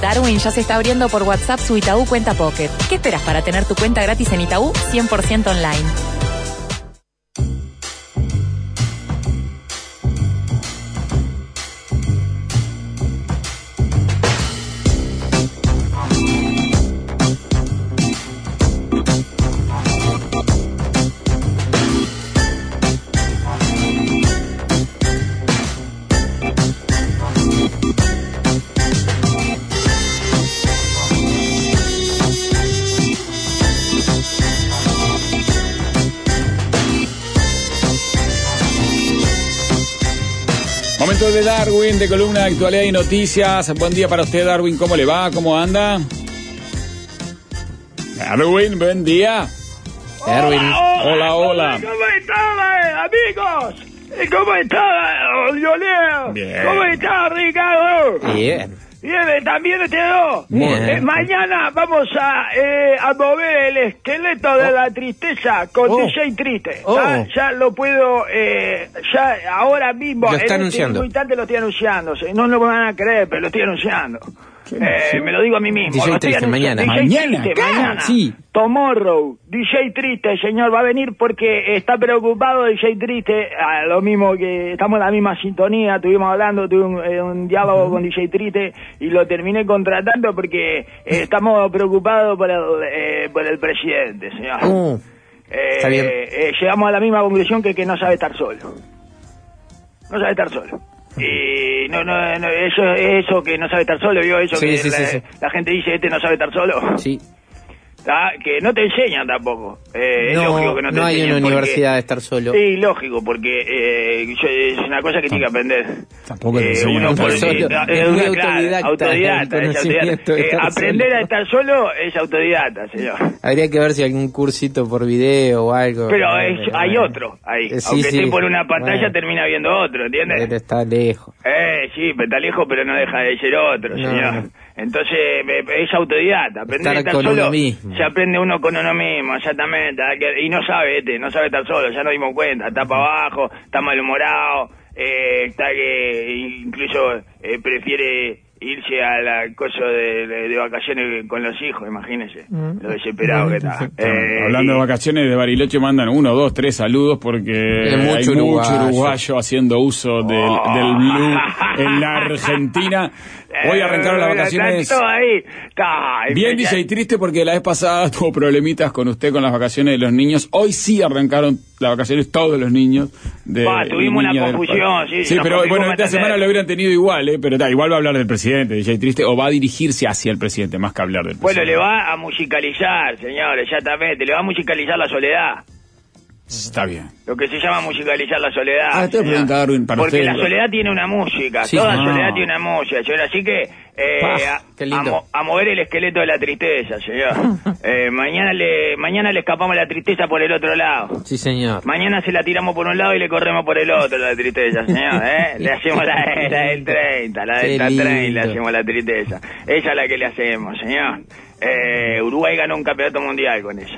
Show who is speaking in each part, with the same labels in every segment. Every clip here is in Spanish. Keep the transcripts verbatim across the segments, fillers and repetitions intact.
Speaker 1: Darwin ya se está abriendo por WhatsApp su Itaú Cuenta Pocket. ¿Qué esperas para tener tu cuenta gratis en Itaú cien por ciento online?
Speaker 2: Momento de Darwin, de columna de actualidad y noticias. Buen día para usted, Darwin. ¿Cómo le va? ¿Cómo anda? Darwin, buen día.
Speaker 3: Darwin.
Speaker 2: Hola, hola.
Speaker 4: ¿Cómo están, amigos? ¿Cómo está, Violeo?
Speaker 2: Bien.
Speaker 4: ¿Cómo está, Ricardo?
Speaker 3: Bien.
Speaker 4: Bien, también te doy.
Speaker 3: Bien.
Speaker 4: Eh, mañana vamos a, eh, a mover el esqueleto de la tristeza con
Speaker 3: Oh.
Speaker 4: D J Triste.
Speaker 3: Oh.
Speaker 4: ¿Ah? Ya lo puedo, eh, ya ahora mismo.
Speaker 3: Lo está
Speaker 4: en
Speaker 3: anunciando.
Speaker 4: este instante lo estoy anunciando. No lo van a creer, pero lo estoy anunciando. Eh, me lo digo a mí mismo.
Speaker 3: D J
Speaker 4: lo estoy
Speaker 3: Triste,
Speaker 4: anunciando.
Speaker 3: mañana.
Speaker 4: D J
Speaker 2: Mañana,
Speaker 4: Triste,
Speaker 2: acá.
Speaker 4: mañana.
Speaker 3: Sí.
Speaker 4: Tomorrow, D J Triste, señor, va a venir porque está preocupado D J Triste, a lo mismo que estamos en la misma sintonía, estuvimos hablando, tuve un, eh, un diálogo uh-huh. con D J Triste y lo terminé contratando porque eh, estamos preocupados por el, eh, por el presidente, señor.
Speaker 3: Uh,
Speaker 4: eh,
Speaker 3: está bien.
Speaker 4: Eh, llegamos a la misma conclusión que que no sabe estar solo. No sabe estar solo. Y no, no, no, eso, eso que no sabe estar solo, ¿vio? Eso
Speaker 3: Sí,
Speaker 4: que
Speaker 3: sí,
Speaker 4: la,
Speaker 3: sí, sí.
Speaker 4: la gente dice, este no sabe estar solo.
Speaker 3: Sí.
Speaker 4: ¿Tá? Que no te enseñan tampoco. Eh,
Speaker 3: No,
Speaker 4: es lógico que no te
Speaker 3: no hay
Speaker 4: enseñen
Speaker 3: una
Speaker 4: porque-
Speaker 3: universidad de estar solo.
Speaker 4: Sí, lógico, porque eh, yo- es una cosa que tiene que aprender.
Speaker 2: Tampoco te
Speaker 4: Eh,
Speaker 2: enseñan
Speaker 4: uno
Speaker 2: a estar
Speaker 4: por-
Speaker 2: solo.
Speaker 4: eh,
Speaker 3: Es
Speaker 4: eh,
Speaker 3: muy
Speaker 4: una- claro,
Speaker 3: autodidacta
Speaker 4: autodidacta,
Speaker 3: el
Speaker 4: es
Speaker 3: conocimiento
Speaker 4: autodidacta.
Speaker 3: de
Speaker 4: Eh,
Speaker 3: estar
Speaker 4: aprender
Speaker 3: solo.
Speaker 4: a estar solo es autodidacta, señor.
Speaker 3: Habría que ver si algún cursito por video o algo.
Speaker 4: Pero
Speaker 3: Eh,
Speaker 4: es-
Speaker 3: pero
Speaker 4: hay
Speaker 3: bueno.
Speaker 4: otro ahí.
Speaker 3: Eh, sí,
Speaker 4: Aunque
Speaker 3: sí.
Speaker 4: esté por una pantalla,
Speaker 3: Bueno.
Speaker 4: termina viendo otro, ¿entiendes?
Speaker 3: Pero está lejos.
Speaker 4: Eh, sí, pero está lejos, pero no deja de ser otro,
Speaker 3: No,
Speaker 4: señor.
Speaker 3: no.
Speaker 4: Entonces, eh, es autodidacta. Aprender
Speaker 3: Estar
Speaker 4: a estar
Speaker 3: con
Speaker 4: solo,
Speaker 3: uno mismo.
Speaker 4: se aprende uno con uno mismo, exactamente. Hay que- Y no sabe, este, no sabe estar solo, ya nos dimos cuenta. Está para abajo, está malhumorado, eh, está que incluso eh, prefiere irse a la cosa de, de, de vacaciones con los hijos, imagínese.
Speaker 3: Mm.
Speaker 4: Lo desesperado que está. Eh,
Speaker 2: Hablando
Speaker 4: y-
Speaker 2: de vacaciones de Bariloche, mandan uno, dos, tres saludos porque
Speaker 3: Hay mucho
Speaker 2: hay mucho
Speaker 3: uruguayo.
Speaker 2: uruguayo haciendo uso del,
Speaker 4: Oh.
Speaker 2: del blue en la Argentina. Hoy arrancaron las
Speaker 4: Eh,
Speaker 2: vacaciones.
Speaker 4: está todo ahí. Está,
Speaker 2: Bien,
Speaker 4: especial-
Speaker 2: dice, y triste porque la vez pasada tuvo problemitas con usted con las vacaciones de los niños. Hoy sí arrancaron las vacaciones todos los niños. De,
Speaker 4: Va, tuvimos
Speaker 2: y
Speaker 4: una
Speaker 2: niñas del
Speaker 4: confusión,
Speaker 2: país.
Speaker 4: sí,
Speaker 2: Sí,
Speaker 4: nos
Speaker 2: pero
Speaker 4: complicó
Speaker 2: bueno, esta
Speaker 4: bastante.
Speaker 2: semana lo hubieran tenido igual, ¿eh? Pero ta, igual va a hablar del presidente, D J Triste, o va a dirigirse hacia el presidente, más que hablar del
Speaker 4: Bueno,
Speaker 2: presidente.
Speaker 4: le va a musicalizar, señor, exactamente. Le va a musicalizar la soledad.
Speaker 2: Está bien.
Speaker 4: Lo que se llama musicalizar la soledad.
Speaker 2: Ah, te voy a
Speaker 4: señor.
Speaker 2: preguntar, Darwin, para
Speaker 4: Porque
Speaker 2: usted.
Speaker 4: la soledad tiene una música.
Speaker 3: Sí,
Speaker 4: Toda
Speaker 3: no.
Speaker 4: soledad tiene una música, señor. Así que eh,
Speaker 3: Pah,
Speaker 4: a,
Speaker 3: qué lindo.
Speaker 4: a mo- a mover el esqueleto de la tristeza, señor. eh, mañana le mañana le escapamos la tristeza por el otro lado.
Speaker 3: Sí, señor.
Speaker 4: Mañana se la tiramos por un lado y le corremos por el otro, la tristeza, señor, ¿eh? Le hacemos la, la del treinta, la
Speaker 3: Qué
Speaker 4: del treinta, le
Speaker 3: lindo.
Speaker 4: hacemos la tristeza. Esa es la que le hacemos, señor. Eh, Uruguay ganó un campeonato mundial con ella.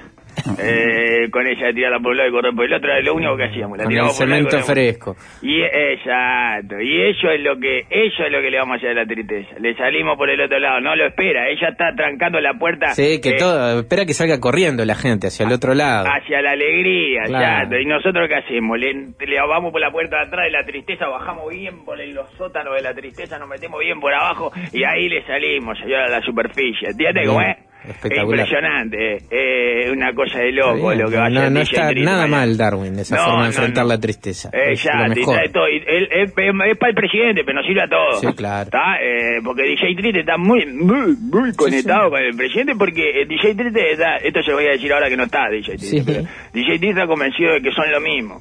Speaker 4: Eh, con ella de tirarla por un lado y correr por el otro, era lo único que hacíamos. La
Speaker 3: Con el
Speaker 4: tiramos por un lado y
Speaker 3: cemento
Speaker 4: corremos.
Speaker 3: fresco.
Speaker 4: Y exacto, y eso es lo que eso es lo que le vamos a hacer a la tristeza. Le salimos por el otro lado, no lo espera, ella está trancando la puerta.
Speaker 3: Sí, que
Speaker 4: eh,
Speaker 3: todo. Espera que salga corriendo la gente hacia el otro lado.
Speaker 4: hacia la alegría,
Speaker 3: Claro.
Speaker 4: exacto. ¿Y nosotros qué hacemos? Le, le vamos por la puerta de atrás de la tristeza, bajamos bien por el- los sótanos de la tristeza, nos metemos bien por abajo y ahí le salimos, señor, a la superficie. ¿Entiendes
Speaker 3: Bien,
Speaker 4: cómo es?
Speaker 3: espectacular.
Speaker 4: Es impresionante, eh, una cosa de loco
Speaker 3: Está bien.
Speaker 4: lo que va a
Speaker 3: no,
Speaker 4: hacer
Speaker 3: no
Speaker 4: D J
Speaker 3: está
Speaker 4: Triste
Speaker 3: nada
Speaker 4: mañana.
Speaker 3: mal, Darwin, esa
Speaker 4: No,
Speaker 3: forma de
Speaker 4: no,
Speaker 3: enfrentar
Speaker 4: no.
Speaker 3: la tristeza.
Speaker 4: Eh,
Speaker 3: es
Speaker 4: ya,
Speaker 3: lo
Speaker 4: te
Speaker 3: mejor.
Speaker 4: trae todo. Y él- es, es para el presidente, pero nos sirve a todos.
Speaker 3: Sí, claro.
Speaker 4: ¿Está? Eh, porque D J Triste está muy, muy, muy conectado
Speaker 3: sí.
Speaker 4: con el presidente, porque eh, D J Triste está, esto se lo voy a decir ahora que no está D J Triste,
Speaker 3: Sí.
Speaker 4: pero D J Triste está convencido de que son lo mismo.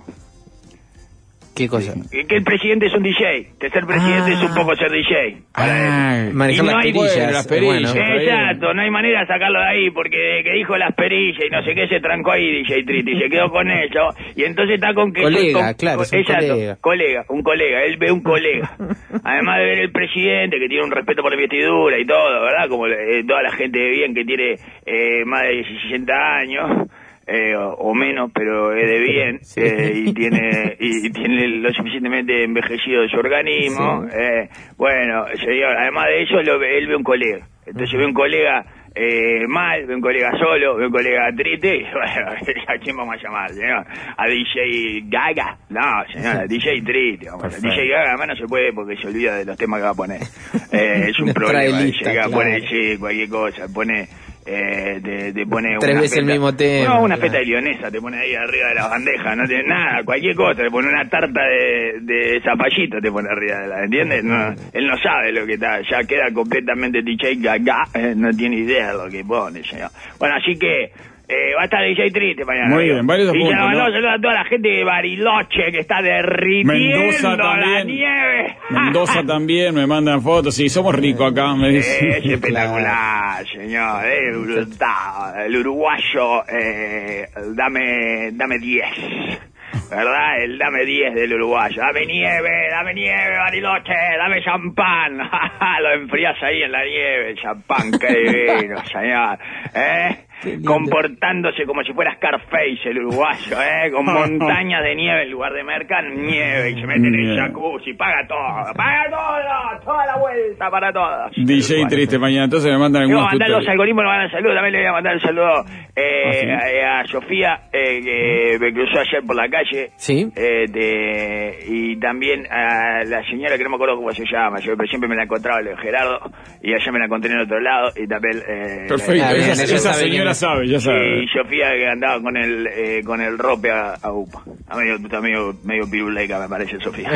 Speaker 3: ¿Qué cosa?
Speaker 4: Que, que el presidente es un D J, que ser presidente
Speaker 3: Ah.
Speaker 4: es un poco ser D J. Para él.
Speaker 2: Ah,
Speaker 3: Manejar
Speaker 4: Y no
Speaker 3: las
Speaker 4: hay-
Speaker 3: perillas.
Speaker 2: Bueno, las perillas.
Speaker 3: bueno.
Speaker 2: está bien.
Speaker 4: Exacto, no hay manera de sacarlo de ahí porque de que dijo las perillas y no sé qué se trancó ahí D J Triste y se quedó con eso y entonces está con que
Speaker 3: Colega,
Speaker 4: con-
Speaker 3: claro, es un
Speaker 4: exacto,
Speaker 3: colega.
Speaker 4: colega, un colega, él ve un colega. Además de ver el presidente que tiene un respeto por la investidura y todo, ¿verdad? Como eh, toda la gente de bien que tiene eh, más de sesenta años. Eh, o, o menos, pero es de bien,
Speaker 3: Sí.
Speaker 4: eh, y tiene y, y tiene lo suficientemente envejecido de su organismo.
Speaker 3: Sí.
Speaker 4: Eh, bueno, señor, además de eso, lo ve- él ve un colega. Entonces ve un colega eh, mal, ve un colega solo, ve un colega triste, y bueno, ¿a quién vamos a llamar, señor? ¿A D J Gaga? No, señor, a D J triste, vamos a D J Gaga además no se puede porque se olvida de los temas que va a poner. Eh, es un problema, D J Gaga pone, sí, cualquier cosa, pone... Eh, te, te pone
Speaker 3: tres
Speaker 4: una
Speaker 3: veces
Speaker 4: feta,
Speaker 3: el mismo tema.
Speaker 4: No, una
Speaker 3: claro.
Speaker 4: feta de lionesa te pone ahí arriba de la bandeja, no tiene nada, cualquier cosa, te pone una tarta de, de zapallito te pone arriba de la, ¿entiendes? No, él no sabe lo que está, ya queda completamente D J Gaga, eh, no tiene idea de lo que pone, señor. Bueno, así que Eh, va a estar D J triste mañana.
Speaker 2: Muy bien, varios
Speaker 4: y
Speaker 2: puntos,
Speaker 4: se lo mandó
Speaker 2: ¿no?
Speaker 4: saludos a toda la gente de Bariloche que está derritiendo
Speaker 2: Mendoza
Speaker 4: la
Speaker 2: también.
Speaker 4: nieve.
Speaker 2: Mendoza también, me mandan fotos. Sí, somos ricos acá, me dicen.
Speaker 4: Es espectacular, señor. Eh, brutal. El uruguayo, eh, dame dame diez. ¿Verdad? El dame diez del uruguayo. Dame nieve, dame nieve, Bariloche, dame champán. Lo enfrías ahí en la nieve, champán, qué divino, señor. ¿Eh? Comportándose como si fuera Scarface el uruguayo, ¿eh? Con montañas de nieve en lugar de merca, nieve, y se mete en el jacuzzi, paga todo, paga todo, toda la vuelta para todos.
Speaker 2: D J triste mañana, entonces me mandan
Speaker 4: Le voy
Speaker 2: algunos
Speaker 4: a mandar los
Speaker 2: tutoriales.
Speaker 4: algoritmos, me mandan saludos, también le voy a mandar un saludo eh,
Speaker 2: ¿Ah, sí?
Speaker 4: a, a Sofía, eh, que me cruzó ayer por la calle,
Speaker 3: Sí.
Speaker 4: eh, de, y también a la señora que no me acuerdo cómo se llama, yo pero siempre me la encontraba, el de Gerardo, y ayer me la encontré en otro lado, y también... Eh,
Speaker 2: Perfecto,
Speaker 3: Ah, bien,
Speaker 2: esa,
Speaker 3: ella
Speaker 2: esa
Speaker 3: sabe
Speaker 2: señora
Speaker 3: quién-
Speaker 2: sabe, ya sabe.
Speaker 4: y Sofía que andaba con el eh, con el rope a, a UPA. A medio, está medio, medio piruleca me parece Sofía.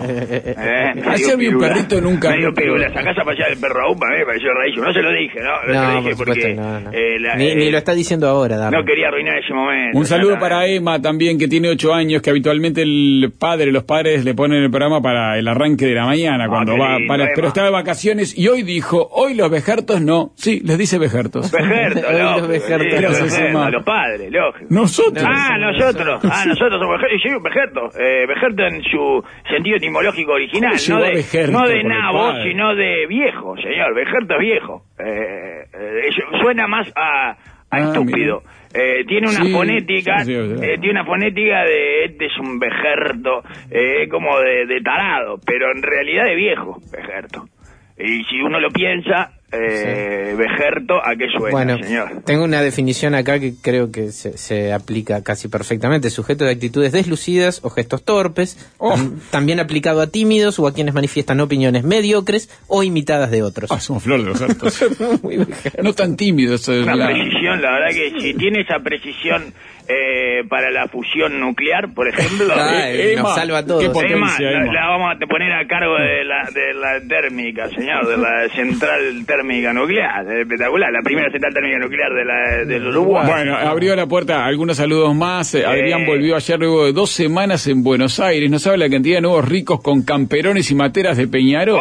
Speaker 4: Eh, medio
Speaker 2: Ayer vi un
Speaker 4: pirula.
Speaker 2: perrito en un carro.
Speaker 4: Medio pirula. Sacás a pasear el perro a UPA, me pareció rarísimo. No se lo dije, ¿no? No, se
Speaker 3: No,
Speaker 4: lo dije
Speaker 3: por
Speaker 4: porque
Speaker 3: supuesto, no, no.
Speaker 4: eh, la,
Speaker 3: ni,
Speaker 4: eh,
Speaker 3: ni lo está diciendo ahora, Darwin.
Speaker 4: no quería arruinar ese momento.
Speaker 2: Un saludo
Speaker 4: Ya,
Speaker 2: para Emma también, que tiene ocho años, que habitualmente el padre, los padres le ponen el programa para el arranque de la mañana, cuando
Speaker 4: qué
Speaker 2: va,
Speaker 4: lindo,
Speaker 2: para,
Speaker 4: Emma.
Speaker 2: pero está de vacaciones, y hoy dijo, hoy los vejertos no, sí, les dice vejertos.
Speaker 4: Vejerto,
Speaker 3: Hoy los
Speaker 4: lógico,
Speaker 3: Vejertos.
Speaker 4: sí, los
Speaker 2: Gracias,
Speaker 4: Vejertos,
Speaker 2: Emma.
Speaker 4: los padres, lógico.
Speaker 2: Nosotros.
Speaker 4: Ah, nosotros. Ah, nosotros somos vejertos. Sí, vejerto. Eh, vejerto en su sentido etimológico original.
Speaker 2: ¿Cómo
Speaker 4: No
Speaker 2: llegó
Speaker 4: de,
Speaker 2: vejerto
Speaker 4: no de
Speaker 2: por el
Speaker 4: nabo,
Speaker 2: padre?
Speaker 4: sino de viejo, señor. Vejerto es viejo. Eh, eh, suena más a, a
Speaker 2: Ah,
Speaker 4: estúpido. Eh, tiene una
Speaker 2: Sí,
Speaker 4: fonética,
Speaker 2: sí, sí, sí.
Speaker 4: eh, tiene una fonética de este es un vejerto, eh, como de, de tarado, pero en realidad de viejo, vejerto. Y si uno lo piensa, eh, vejerto, ¿a qué suena,
Speaker 3: Bueno,
Speaker 4: señor?
Speaker 3: tengo una definición acá que creo que se, se aplica casi perfectamente. Sujeto de actitudes deslucidas o gestos torpes,
Speaker 2: Oh.
Speaker 3: tam- también aplicado a tímidos o a quienes manifiestan opiniones mediocres o imitadas de otros.
Speaker 2: Ah, somos flor de los hartos.
Speaker 3: Muy vejerto.
Speaker 2: No tan tímidos. es
Speaker 4: Una
Speaker 2: la-
Speaker 4: precisión, la verdad que si tiene esa precisión eh, para la fusión nuclear, por ejemplo,
Speaker 3: Ah,
Speaker 4: eh,
Speaker 3: nos
Speaker 2: Emma,
Speaker 3: salva a todos.
Speaker 2: qué
Speaker 4: Emma,
Speaker 2: potencia,
Speaker 4: la,
Speaker 2: Emma.
Speaker 4: la vamos a poner a cargo de la, de la térmica, señor, de la central térmica nuclear, es espectacular, la primera central térmica nuclear de la, del Uruguay.
Speaker 2: Bueno, abrió la puerta, algunos saludos más. Eh, Adrián volvió ayer luego de dos semanas en Buenos Aires. No sabe la cantidad de nuevos ricos con camperones y materas de Peñarol.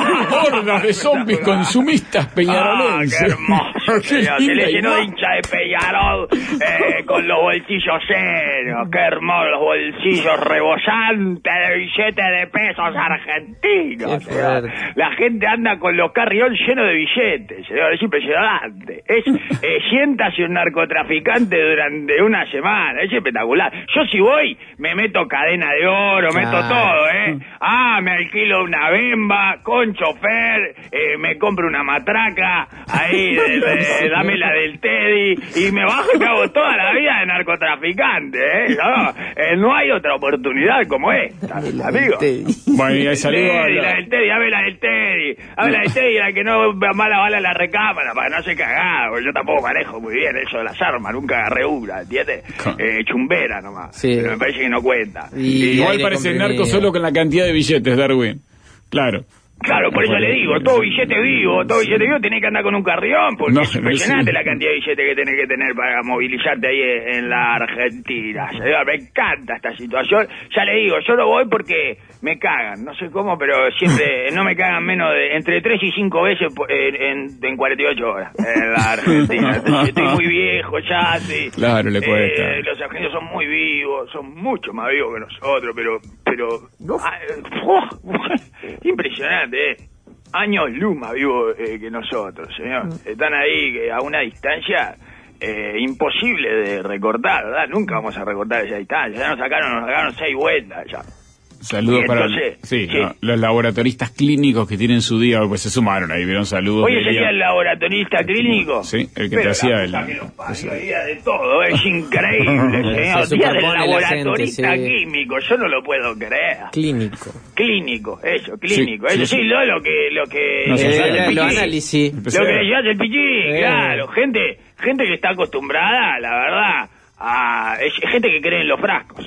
Speaker 2: Hordas de zombies consumistas
Speaker 4: Ah,
Speaker 2: peñarolenses.
Speaker 4: qué hermoso,
Speaker 2: Qué
Speaker 4: señor. Se
Speaker 2: linda
Speaker 4: le llenó de
Speaker 2: imagen.
Speaker 4: hincha de Peñarol eh, con los bolsillos llenos. Qué hermoso, los bolsillos rebosantes de billetes de pesos argentinos.
Speaker 3: Qué
Speaker 4: señor.
Speaker 3: fuerte.
Speaker 4: La gente anda con los carrión llenos de billetes, señor. Es impresionante. Es, eh, siéntase un narcotraficante durante una semana. Es espectacular. Yo si voy, me meto cadena de oro, meto
Speaker 3: Claro.
Speaker 4: todo, ¿eh? Ah, me alquilo una bemba con chofer, eh, me compro una matraca, ahí, de, de- dame la del Teddy, y me bajo y me hago toda la vida de narcotraficante, ¿eh? No, eh, no hay otra oportunidad como esta, amigo.
Speaker 2: Bueno, y ahí saludo a
Speaker 4: Teddy,
Speaker 2: la-
Speaker 4: la del Teddy, dame la del Teddy, dame la del Teddy, la que no mala bala en la recámara, para que no se cagada, porque yo tampoco manejo muy bien eso de las armas, nunca agarré una, ¿entiendes?
Speaker 2: Con-
Speaker 4: Eh, chumbera nomás,
Speaker 3: Sí.
Speaker 4: pero me parece que no cuenta.
Speaker 3: Y-
Speaker 2: Igual
Speaker 3: aire
Speaker 2: parece
Speaker 3: comprimido.
Speaker 2: narco solo con la cantidad de billetes, Darwin. Claro.
Speaker 4: Claro, por eso le digo, todo billete vivo, todo billete vivo tenés que andar con un carrión, porque
Speaker 2: No,
Speaker 4: es impresionante
Speaker 2: sí.
Speaker 4: la cantidad de billetes que tenés que tener para movilizarte ahí en la Argentina. Señor, me encanta esta situación. Ya le digo, yo no voy porque me cagan, no sé cómo, pero siempre no me cagan menos de entre tres y cinco veces po- en, en, en cuarenta y ocho horas en la Argentina. Entonces, estoy muy viejo ya, sí.
Speaker 2: Claro, le cuesta.
Speaker 4: Eh, los argentinos son muy vivos, son mucho más vivos que nosotros, pero... pero ah, eh, impresionante, ¿eh? Años luz más vivos eh, que nosotros, señor. Están ahí eh, a una distancia eh, imposible de recortar, ¿verdad? Nunca vamos a recortar esa distancia. Ya nos sacaron, nos sacaron seis vueltas ya.
Speaker 2: Saludos
Speaker 4: Y
Speaker 2: para
Speaker 4: entonces,
Speaker 2: sí,
Speaker 4: sí.
Speaker 2: no, los laboratoristas clínicos que tienen su día, pues se sumaron ahí, vieron saludos.
Speaker 4: Oye,
Speaker 2: del día.
Speaker 4: sería el laboratorista clínico.
Speaker 2: Sí, el que
Speaker 4: Pero
Speaker 2: te hacía
Speaker 4: la
Speaker 2: el...
Speaker 4: puta que los parió, hay día de todo, es increíble, señor.
Speaker 3: Se
Speaker 4: Día del
Speaker 3: superpone la
Speaker 4: laboratorista
Speaker 3: gente, sí.
Speaker 4: químico, yo no lo puedo creer.
Speaker 3: Clínico.
Speaker 4: Clínico, eso, clínico.
Speaker 2: Sí,
Speaker 4: eso
Speaker 2: sí,
Speaker 4: sí,
Speaker 2: sí.
Speaker 4: lo, lo que... Lo que
Speaker 2: No,
Speaker 3: Eh,
Speaker 2: se
Speaker 4: le
Speaker 2: sabe.
Speaker 4: lleva el
Speaker 3: los
Speaker 4: pichín.
Speaker 3: análisis.
Speaker 2: Empecé
Speaker 4: Lo que
Speaker 2: a-
Speaker 4: le llevas el pichín,
Speaker 3: Eh.
Speaker 4: claro. Gente, gente que está acostumbrada, la verdad, a... Es gente que cree en los frascos.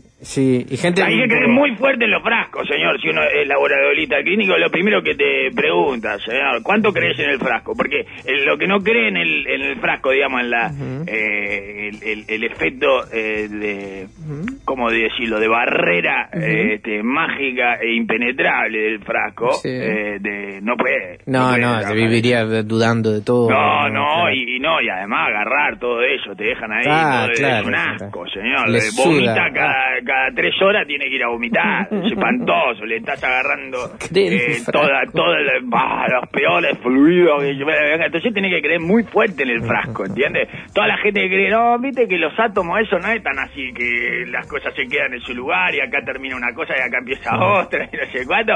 Speaker 3: Sí, y gente...
Speaker 4: Hay que creer muy fuerte en los frascos, señor. Si uno es laboratorista clínico, lo primero que te pregunta, señor, ¿cuánto crees en el frasco? Porque eh, lo que no cree en el, en el frasco, digamos, en la eh, el, el, el efecto eh, de, ¿cómo decirlo?, de barrera eh, este, mágica e impenetrable del frasco,
Speaker 3: Sí.
Speaker 4: eh, de, no puede.
Speaker 3: No,
Speaker 4: puede
Speaker 3: no,
Speaker 4: trabajar.
Speaker 3: te viviría dudando de todo.
Speaker 4: No, no,
Speaker 3: claro.
Speaker 4: y, y no, y además agarrar todo eso, te dejan ahí,
Speaker 3: Ah,
Speaker 4: todo,
Speaker 3: claro,
Speaker 4: es un
Speaker 3: claro.
Speaker 4: asco, señor.
Speaker 3: Le
Speaker 4: Eh,
Speaker 3: suda.
Speaker 4: Vomita cada, cada tres horas, tiene que ir a vomitar, es espantoso, le estás agarrando
Speaker 3: Creen
Speaker 4: eh,
Speaker 3: un frasco.
Speaker 4: toda, toda la- bah, los peores fluidos, que- entonces tiene que creer muy fuerte en el frasco, ¿entiendes? Toda la gente que cree, no, viste que los átomos, eso no es tan así, que las cosas se quedan en su lugar y acá termina una cosa y acá empieza otra, y no sé cuánto,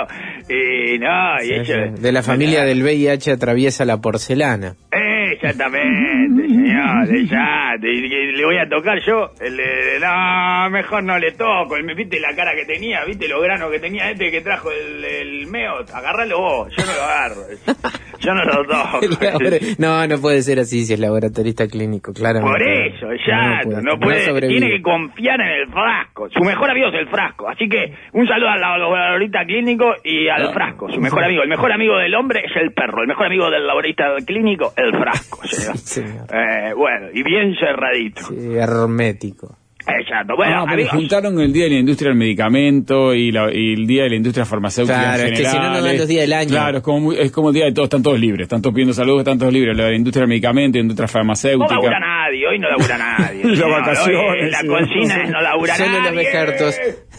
Speaker 4: y no, y
Speaker 3: Sí,
Speaker 4: eso...
Speaker 3: sí. De la familia del V I H atraviesa la porcelana.
Speaker 4: Exactamente, señor, ya, te- que le voy a tocar yo, el, el- no, mejor no le toco, el, viste la cara que tenía, viste los granos que tenía este que trajo el, el meo, agárralo vos, yo no lo agarro, yo no lo toco.
Speaker 3: No, no puede ser así si es laboratorista clínico, claramente.
Speaker 4: Por eso, ya,
Speaker 3: puede,
Speaker 4: no puede,
Speaker 3: sobrevive.
Speaker 4: tiene que confiar en el frasco, su mejor amigo es el frasco, así que un saludo al laboratorio clínico y al frasco, su mejor amigo, el mejor amigo del hombre es el perro, el mejor amigo del laboratorio clínico, el frasco, señor.
Speaker 3: Sí, señor.
Speaker 4: Eh, bueno, y bien cerradito.
Speaker 3: Sí, hermético.
Speaker 4: Exacto, bueno,
Speaker 2: Ah, porque
Speaker 4: amigos.
Speaker 2: juntaron el Día de la Industria del Medicamento y, la- y el Día de la Industria Farmacéutica
Speaker 3: Claro,
Speaker 2: en
Speaker 3: es que si no, no
Speaker 2: general,
Speaker 3: dan
Speaker 2: es-
Speaker 3: los días del año.
Speaker 2: Claro, es como, muy- es como el día de todos, están todos libres, están todos pidiendo saludos, están todos libres, lo de la Industria del Medicamento, la Industria
Speaker 4: No
Speaker 2: Farmacéutica.
Speaker 4: labura nadie, hoy no labura nadie.
Speaker 2: Las
Speaker 4: señor.
Speaker 2: vacaciones,
Speaker 4: Hoy la
Speaker 2: sí.
Speaker 4: consigna es no labura
Speaker 3: Solo los
Speaker 4: nadie.
Speaker 3: vejertos.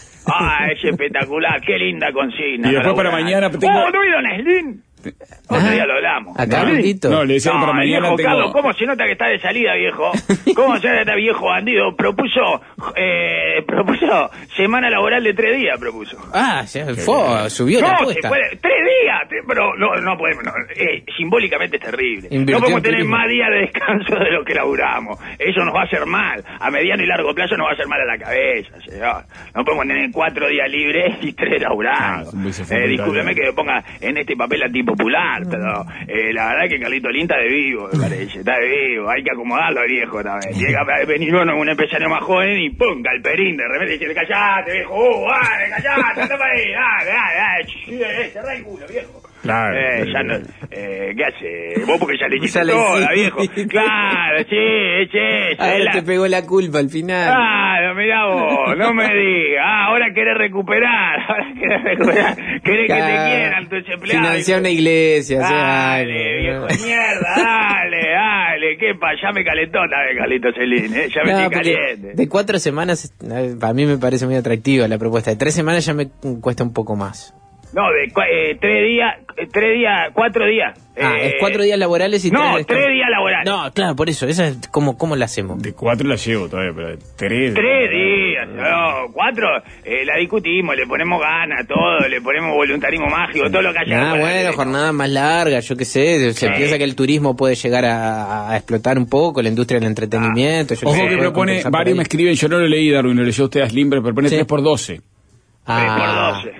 Speaker 4: Ah, es espectacular, qué linda consigna.
Speaker 2: Y
Speaker 4: no
Speaker 2: después para
Speaker 4: labura
Speaker 2: mañana
Speaker 4: nadie.
Speaker 2: tengo-
Speaker 4: Oh, ¿no vieron a Slim? Otro
Speaker 3: Ah,
Speaker 4: día lo hablamos.
Speaker 3: ¿A
Speaker 4: ¿No?
Speaker 3: Carlito?
Speaker 2: No, le decía que
Speaker 4: No,
Speaker 2: para
Speaker 4: el
Speaker 2: mañana
Speaker 4: viejo
Speaker 2: tengo...
Speaker 4: Carlos, ¿cómo se nota que está de salida, viejo? ¿Cómo se nota que está viejo bandido? Propuso, eh, propuso semana laboral de tres días, propuso.
Speaker 3: Ah, se fue, subió la
Speaker 4: No, se
Speaker 3: apuesta.
Speaker 4: puede, tres días, tre- pero no, no podemos, no, eh, simbólicamente es terrible.
Speaker 3: Invirtió
Speaker 4: no podemos
Speaker 3: en
Speaker 4: tener
Speaker 3: turismo.
Speaker 4: más días de descanso de lo que laburamos. Eso nos va a hacer mal. A mediano y largo plazo nos va a hacer mal a la cabeza, señor. No podemos tener cuatro días libres y tres laburando.
Speaker 2: Ah, es muy
Speaker 4: eh, discúlpeme que me ponga en este papel antipopular, pero eh, la verdad es que Carlito Lin está de vivo, me parece, está de vivo. Hay que acomodarlo al viejo también. Tiene que venir uno, un empresario más joven y ¡pum! Galperín, de repente dice, callate, viejo, uh, dale, callate, anda para ahí, dale, dale, dale, ch- eh, cerrá el culo, viejo.
Speaker 2: Claro.
Speaker 4: Eh, ya no, eh, ¿qué hace? Vos porque ya le hiciste
Speaker 3: Ya le
Speaker 4: toda,
Speaker 3: hiciste.
Speaker 4: viejo. Claro, sí, sí.
Speaker 3: Ahora
Speaker 4: la-
Speaker 3: te pegó la culpa al final.
Speaker 4: Claro, mirá vos, no me digas. Ah, ahora querés recuperar, ahora querés recuperar. Querés que te
Speaker 3: Claro.
Speaker 4: quieran tus empleados.
Speaker 3: Financiar una iglesia. o sea,
Speaker 4: Dale,
Speaker 3: ay,
Speaker 4: viejo
Speaker 3: no.
Speaker 4: de mierda, dale, dale. ¿Qué pa? Ya me calentó también, Carlito Celín, ¿eh? Ya me
Speaker 3: No,
Speaker 4: estoy
Speaker 3: porque
Speaker 4: caliente.
Speaker 3: de cuatro semanas, eh, para mí me parece muy atractiva la propuesta. De tres semanas ya me cuesta un poco más.
Speaker 4: No, de cua- eh, tres días, eh, tres días, cuatro días.
Speaker 3: Ah,
Speaker 4: Eh,
Speaker 3: es cuatro días laborales y
Speaker 4: no,
Speaker 3: tres de descanso.
Speaker 4: tres días laborales.
Speaker 3: No, claro, por eso. Esa es como, ¿cómo la hacemos?
Speaker 2: De cuatro la llevo todavía, pero de tres...
Speaker 4: Tres días, no, cuatro, eh, la discutimos, le ponemos ganas, todo, le ponemos voluntarismo mágico, todo lo que haya.
Speaker 3: Ah,
Speaker 4: para
Speaker 3: bueno,
Speaker 4: que-
Speaker 3: jornada más larga, yo qué sé. Se
Speaker 4: Sí.
Speaker 3: piensa que el turismo puede llegar a, a explotar un poco, la industria del entretenimiento. yo qué
Speaker 2: Ojo
Speaker 3: sé,
Speaker 2: que
Speaker 3: puede
Speaker 2: propone,
Speaker 3: compensar por
Speaker 2: varios
Speaker 3: ahí.
Speaker 2: me escriben, yo no lo leí, Darwin, lo leyó usted a Slim, pero propone
Speaker 3: Sí.
Speaker 2: tres por doce.
Speaker 4: Tres por
Speaker 3: Ah,
Speaker 4: doce.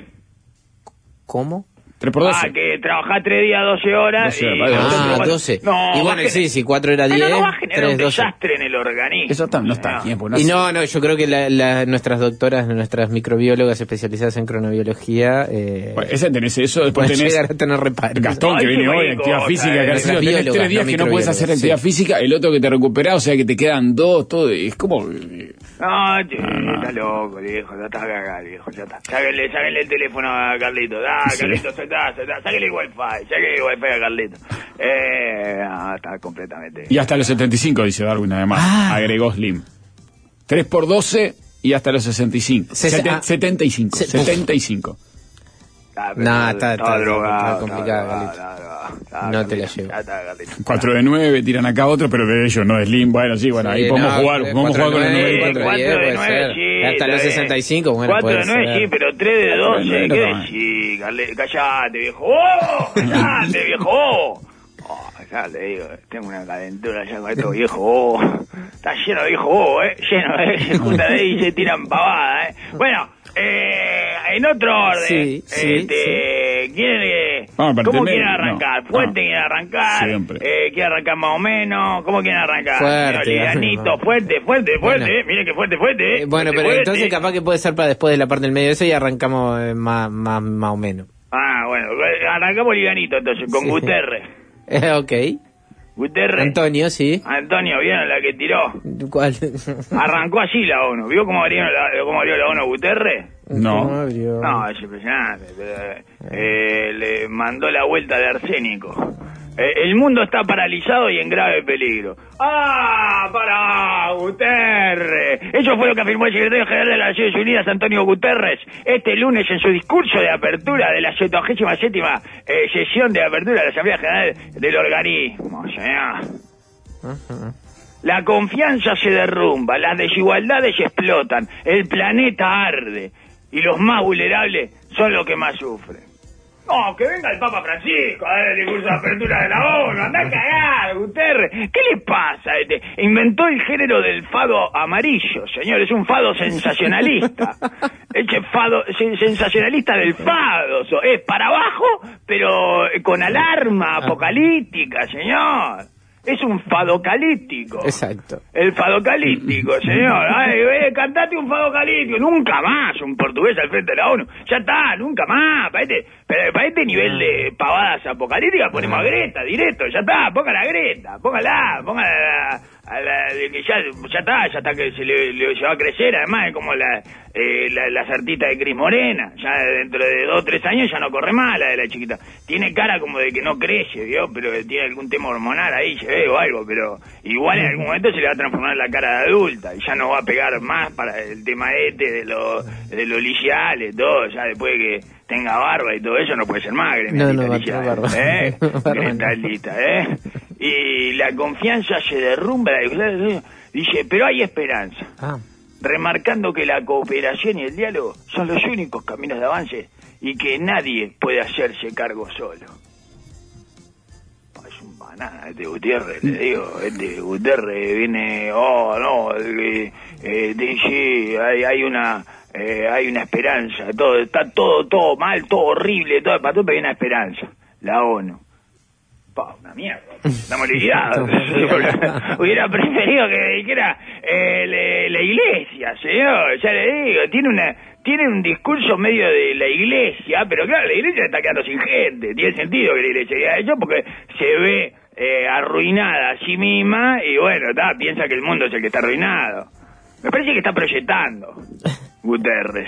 Speaker 3: ¿cómo?
Speaker 2: tres por doce.
Speaker 4: Ah, que trabajás tres días, doce horas.
Speaker 2: doce,
Speaker 4: y...
Speaker 2: vale,
Speaker 3: Ah,
Speaker 2: doce.
Speaker 3: doce.
Speaker 4: No,
Speaker 3: y
Speaker 4: va a
Speaker 3: bueno,
Speaker 4: gener-
Speaker 3: sí, si cuatro era diez,
Speaker 4: Pero no va a generar
Speaker 3: tres,
Speaker 4: un
Speaker 3: doce.
Speaker 4: desastre en el organismo.
Speaker 2: Eso tam- no está
Speaker 4: señor.
Speaker 2: bien, pues no
Speaker 3: Y
Speaker 2: sé.
Speaker 3: no, no, yo creo que la, la- nuestras doctoras, nuestras microbiólogas especializadas en cronobiología, eh,
Speaker 2: Bueno, esa tenés eso, después
Speaker 3: pueden
Speaker 2: tenés
Speaker 3: llegar a tener reparos.
Speaker 2: Gastón, que
Speaker 4: Ay,
Speaker 2: viene
Speaker 4: qué
Speaker 2: hoy,
Speaker 4: rico,
Speaker 2: actividad física,
Speaker 4: eh,
Speaker 2: que
Speaker 3: nuestras
Speaker 2: tenés
Speaker 3: biólogas,
Speaker 2: tres días
Speaker 3: no
Speaker 2: que no puedes hacer
Speaker 3: microbiólogas,
Speaker 2: actividad
Speaker 3: sí.
Speaker 2: física, el otro que te recuperás, o sea que te quedan dos, todo, es como...
Speaker 4: No, che, está loco, viejo, ya está cagado, viejo, ya está. Sáquenle, sáquenle el teléfono a Carlito, ah,
Speaker 2: Sí.
Speaker 4: Carlito, se está, se está, sáquenle el wifi, sáquenle el wifi a Carlito. Eh, no, está completamente...
Speaker 2: Y hasta los setenta y cinco, dice Darwin, además,
Speaker 3: Ah.
Speaker 2: agregó Slim. tres por doce y hasta los sesenta y cinco.
Speaker 3: Se-
Speaker 2: Seten-
Speaker 3: ah.
Speaker 2: setenta y cinco,
Speaker 3: Se-
Speaker 2: setenta y cinco.
Speaker 4: Está, pero
Speaker 3: No, está- está-
Speaker 4: drogado,
Speaker 3: está complicado,
Speaker 4: drogado,
Speaker 3: Carlito.
Speaker 4: está drogado, está Ah,
Speaker 3: no
Speaker 4: Carlito,
Speaker 3: te la llevo.
Speaker 4: ya está, Carlito.
Speaker 2: cuatro de nueve, tiran acá otro, pero de ellos no es Slim. Bueno, sí, bueno,
Speaker 3: Sí,
Speaker 2: ahí podemos
Speaker 3: no,
Speaker 2: jugar, podemos jugar con el nueve y
Speaker 3: cuatro
Speaker 2: cuatro.
Speaker 3: de diez,
Speaker 4: cuatro de
Speaker 3: puede
Speaker 4: nueve,
Speaker 3: ser.
Speaker 4: sí,
Speaker 3: Hasta los
Speaker 4: está bien.
Speaker 3: sesenta y cinco, bueno,
Speaker 4: cuatro
Speaker 3: puede
Speaker 4: de nueve,
Speaker 3: ser.
Speaker 4: sí, pero tres de doce,
Speaker 2: nueve
Speaker 4: ¿qué
Speaker 2: no.
Speaker 4: decís, Carle- Callate, viejo. ¡Oh! ¡Callate, viejo! Oh, ya te digo, tengo una calentura ya con estos viejos bobos. Está lleno de viejos bobos, ¿eh? Lleno, ¿eh? Se juntan ahí y se tiran pavadas, ¿eh? Bueno, eh, en otro orden,
Speaker 3: Sí, sí,
Speaker 4: este, ¿quieren, eh,
Speaker 2: Vamos, para
Speaker 4: ¿cómo
Speaker 2: tener-
Speaker 4: quieren arrancar?
Speaker 2: no,
Speaker 4: ¿Fuerte
Speaker 2: no.
Speaker 4: quieren arrancar?
Speaker 2: Siempre.
Speaker 4: Eh, ¿Quieren arrancar más o menos? ¿Cómo quieren arrancar?
Speaker 3: Fuerte,
Speaker 4: Livianito,
Speaker 3: vamos.
Speaker 4: fuerte, fuerte, fuerte,
Speaker 3: Bueno.
Speaker 4: eh. Miren que fuerte, fuerte, eh.
Speaker 3: Eh, bueno,
Speaker 4: Fuerte,
Speaker 3: pero
Speaker 4: fuerte.
Speaker 3: entonces capaz que puede ser para después de la parte del medio de eso y arrancamos eh, más, más, más o menos.
Speaker 4: Ah, bueno, arrancamos livianito entonces, con
Speaker 3: Sí.
Speaker 4: Guterres.
Speaker 3: Eh, ok.
Speaker 4: Guterres.
Speaker 3: Antonio, sí.
Speaker 4: Antonio, ¿vieron la que tiró?
Speaker 3: ¿Cuál?
Speaker 4: Arrancó así la ONU. ¿Vio cómo abrió la, cómo abrió la ONU a Guterres?
Speaker 2: No.
Speaker 3: ¿Cómo abrió?
Speaker 4: No, es impresionante. Eh, le mandó la vuelta de arsénico. Eh, el mundo está paralizado y en grave peligro. ¡Ah! ¡Para! ¡Guterres! Eso fue lo que afirmó el secretario general de las Naciones Unidas, Antonio Guterres, este lunes en su discurso de apertura de la setagésima séptima eh, sesión de apertura de la Asamblea General del organismo. Señor.
Speaker 3: Ajá.
Speaker 4: La confianza se derrumba, las desigualdades explotan, el planeta arde y los más vulnerables son los que más sufren. No, que venga el Papa Francisco a dar el discurso de apertura de la ONU, anda a cagar, Guterres. ¿Qué le pasa a este? Inventó el género del fado amarillo, señor, es un fado sensacionalista. Ese fado sen- sensacionalista del fado, so- es para abajo, pero con alarma apocalíptica, señor. Es un fadocalíptico.
Speaker 3: Exacto.
Speaker 4: El fadocalíptico, señor. Ay, eh, cantate un fadocalíptico. Nunca más un portugués al frente de la ONU. Ya está, nunca más. Para este, pero para este nivel de pavadas apocalípticas ponemos a Greta, directo. Ya está, póngala a Greta. Póngala, póngala a la, a la de que ya, ya está, ya está que se le, le se va a crecer. Además es como la, eh, la, la sartita de Cris Morena. Ya dentro de dos o tres años ya no corre más la de la chiquita. Tiene cara como de que no crece, ¿vio? Pero tiene algún tema hormonal ahí, se ve o algo, pero igual en algún momento se le va a transformar la cara de adulta y ya no va a pegar más para el tema este de los de los liceales, todo, ya después de que tenga barba y todo eso no puede ser más
Speaker 3: No, no va a
Speaker 4: Greta,
Speaker 3: tener barba.
Speaker 4: ¿eh?
Speaker 3: Barba no.
Speaker 4: Greta lista, ¿eh? Y la confianza se derrumba, dice, pero hay esperanza,
Speaker 3: Ah.
Speaker 4: remarcando que la cooperación y el diálogo son los únicos caminos de avance y que nadie puede hacerse cargo solo. Es un banana este Gutiérrez, le digo, este Gutiérrez viene, oh no, eh, eh, sí, hay, hay una eh, hay una esperanza, todo está todo todo mal, todo horrible, todo para todo, pero hay una esperanza, la ONU. Pa, una mierda, estamos liquidados. Hubiera preferido que dijera eh, le- la iglesia, señor, ya le digo, tiene una tiene un discurso medio de la iglesia, pero claro, la iglesia está quedando sin gente, tiene sentido que la iglesia diga eso porque se ve eh, arruinada a sí misma y bueno, ta, piensa que el mundo es el que está arruinado. Me parece que está proyectando Guterres.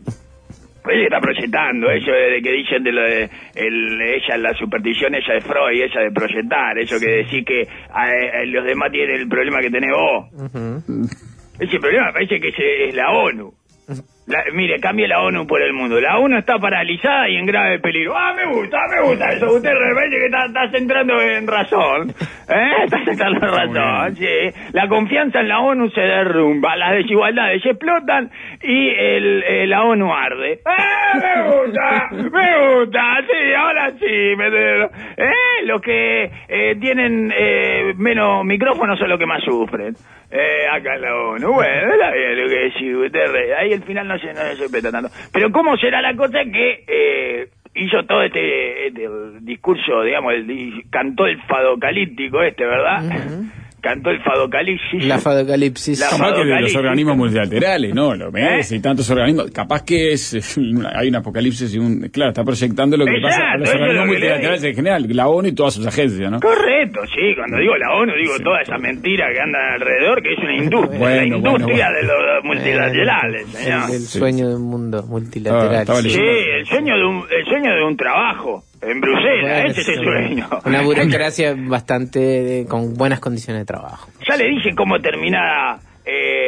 Speaker 4: Ella está proyectando, eso de que dicen de lo de el, ella la superstición, ella de Freud, ella de proyectar, eso que decir que eh, los demás tienen el problema que tenés vos.
Speaker 3: Ujú.
Speaker 4: Ese problema me parece que ese es la ONU. La, mire, cambie la ONU por el mundo. La ONU está paralizada y en grave peligro. Ah, me gusta, me gusta eso. Usted me parece que está, está entrando en razón. ¿Eh? Está entrando en razón, sí. La confianza en la ONU se derrumba, las desigualdades se explotan y el, eh, la ONU arde. ¡Eh, me gusta! ¡Me gusta! Sí, ahora sí. Me, ¿eh? Los que eh, tienen eh, menos micrófonos son los que más sufren. Eh, acá en la ONU, bueno, está bien lo que decís, Guterres. Ahí el final no se, no se respeta tanto. Pero ¿cómo será la cosa que eh, hizo todo este, este discurso, digamos, el, di- cantó el fadocalíptico este, ¿verdad?
Speaker 3: Ujú.
Speaker 4: Cantó el fadocalipsis.
Speaker 3: La fadocalipsis.
Speaker 4: La-
Speaker 2: Capaz que de los
Speaker 4: Apocalipsis.
Speaker 2: organismos multilaterales, ¿no? Lo ves,
Speaker 4: ¿Eh?
Speaker 2: y tantos organismos. Capaz que es, es una- hay un apocalipsis y un... Claro, está proyectando lo que
Speaker 4: Exacto,
Speaker 2: pasa a los
Speaker 4: eso es
Speaker 2: organismos
Speaker 4: lo que le
Speaker 2: multilaterales en general, la ONU y todas sus agencias, ¿no?
Speaker 4: Correcto, sí, cuando digo la ONU digo
Speaker 2: Sí.
Speaker 4: toda esa mentira que anda alrededor, que es una industria,
Speaker 2: Bueno,
Speaker 4: la
Speaker 2: bueno,
Speaker 4: industria
Speaker 2: bueno.
Speaker 4: de los multilaterales,
Speaker 3: El,
Speaker 4: señor.
Speaker 3: el
Speaker 2: Sí,
Speaker 3: sueño
Speaker 2: sí.
Speaker 3: de un mundo multilateral.
Speaker 2: Ah, estaba
Speaker 4: Sí,
Speaker 2: leyendo.
Speaker 4: el sueño de un, el sueño de un trabajo en Bruselas,
Speaker 3: Bueno,
Speaker 4: ese es el sueño.
Speaker 3: Una burocracia bastante eh, con buenas condiciones de trabajo.
Speaker 4: Ya le dije cómo termina eh,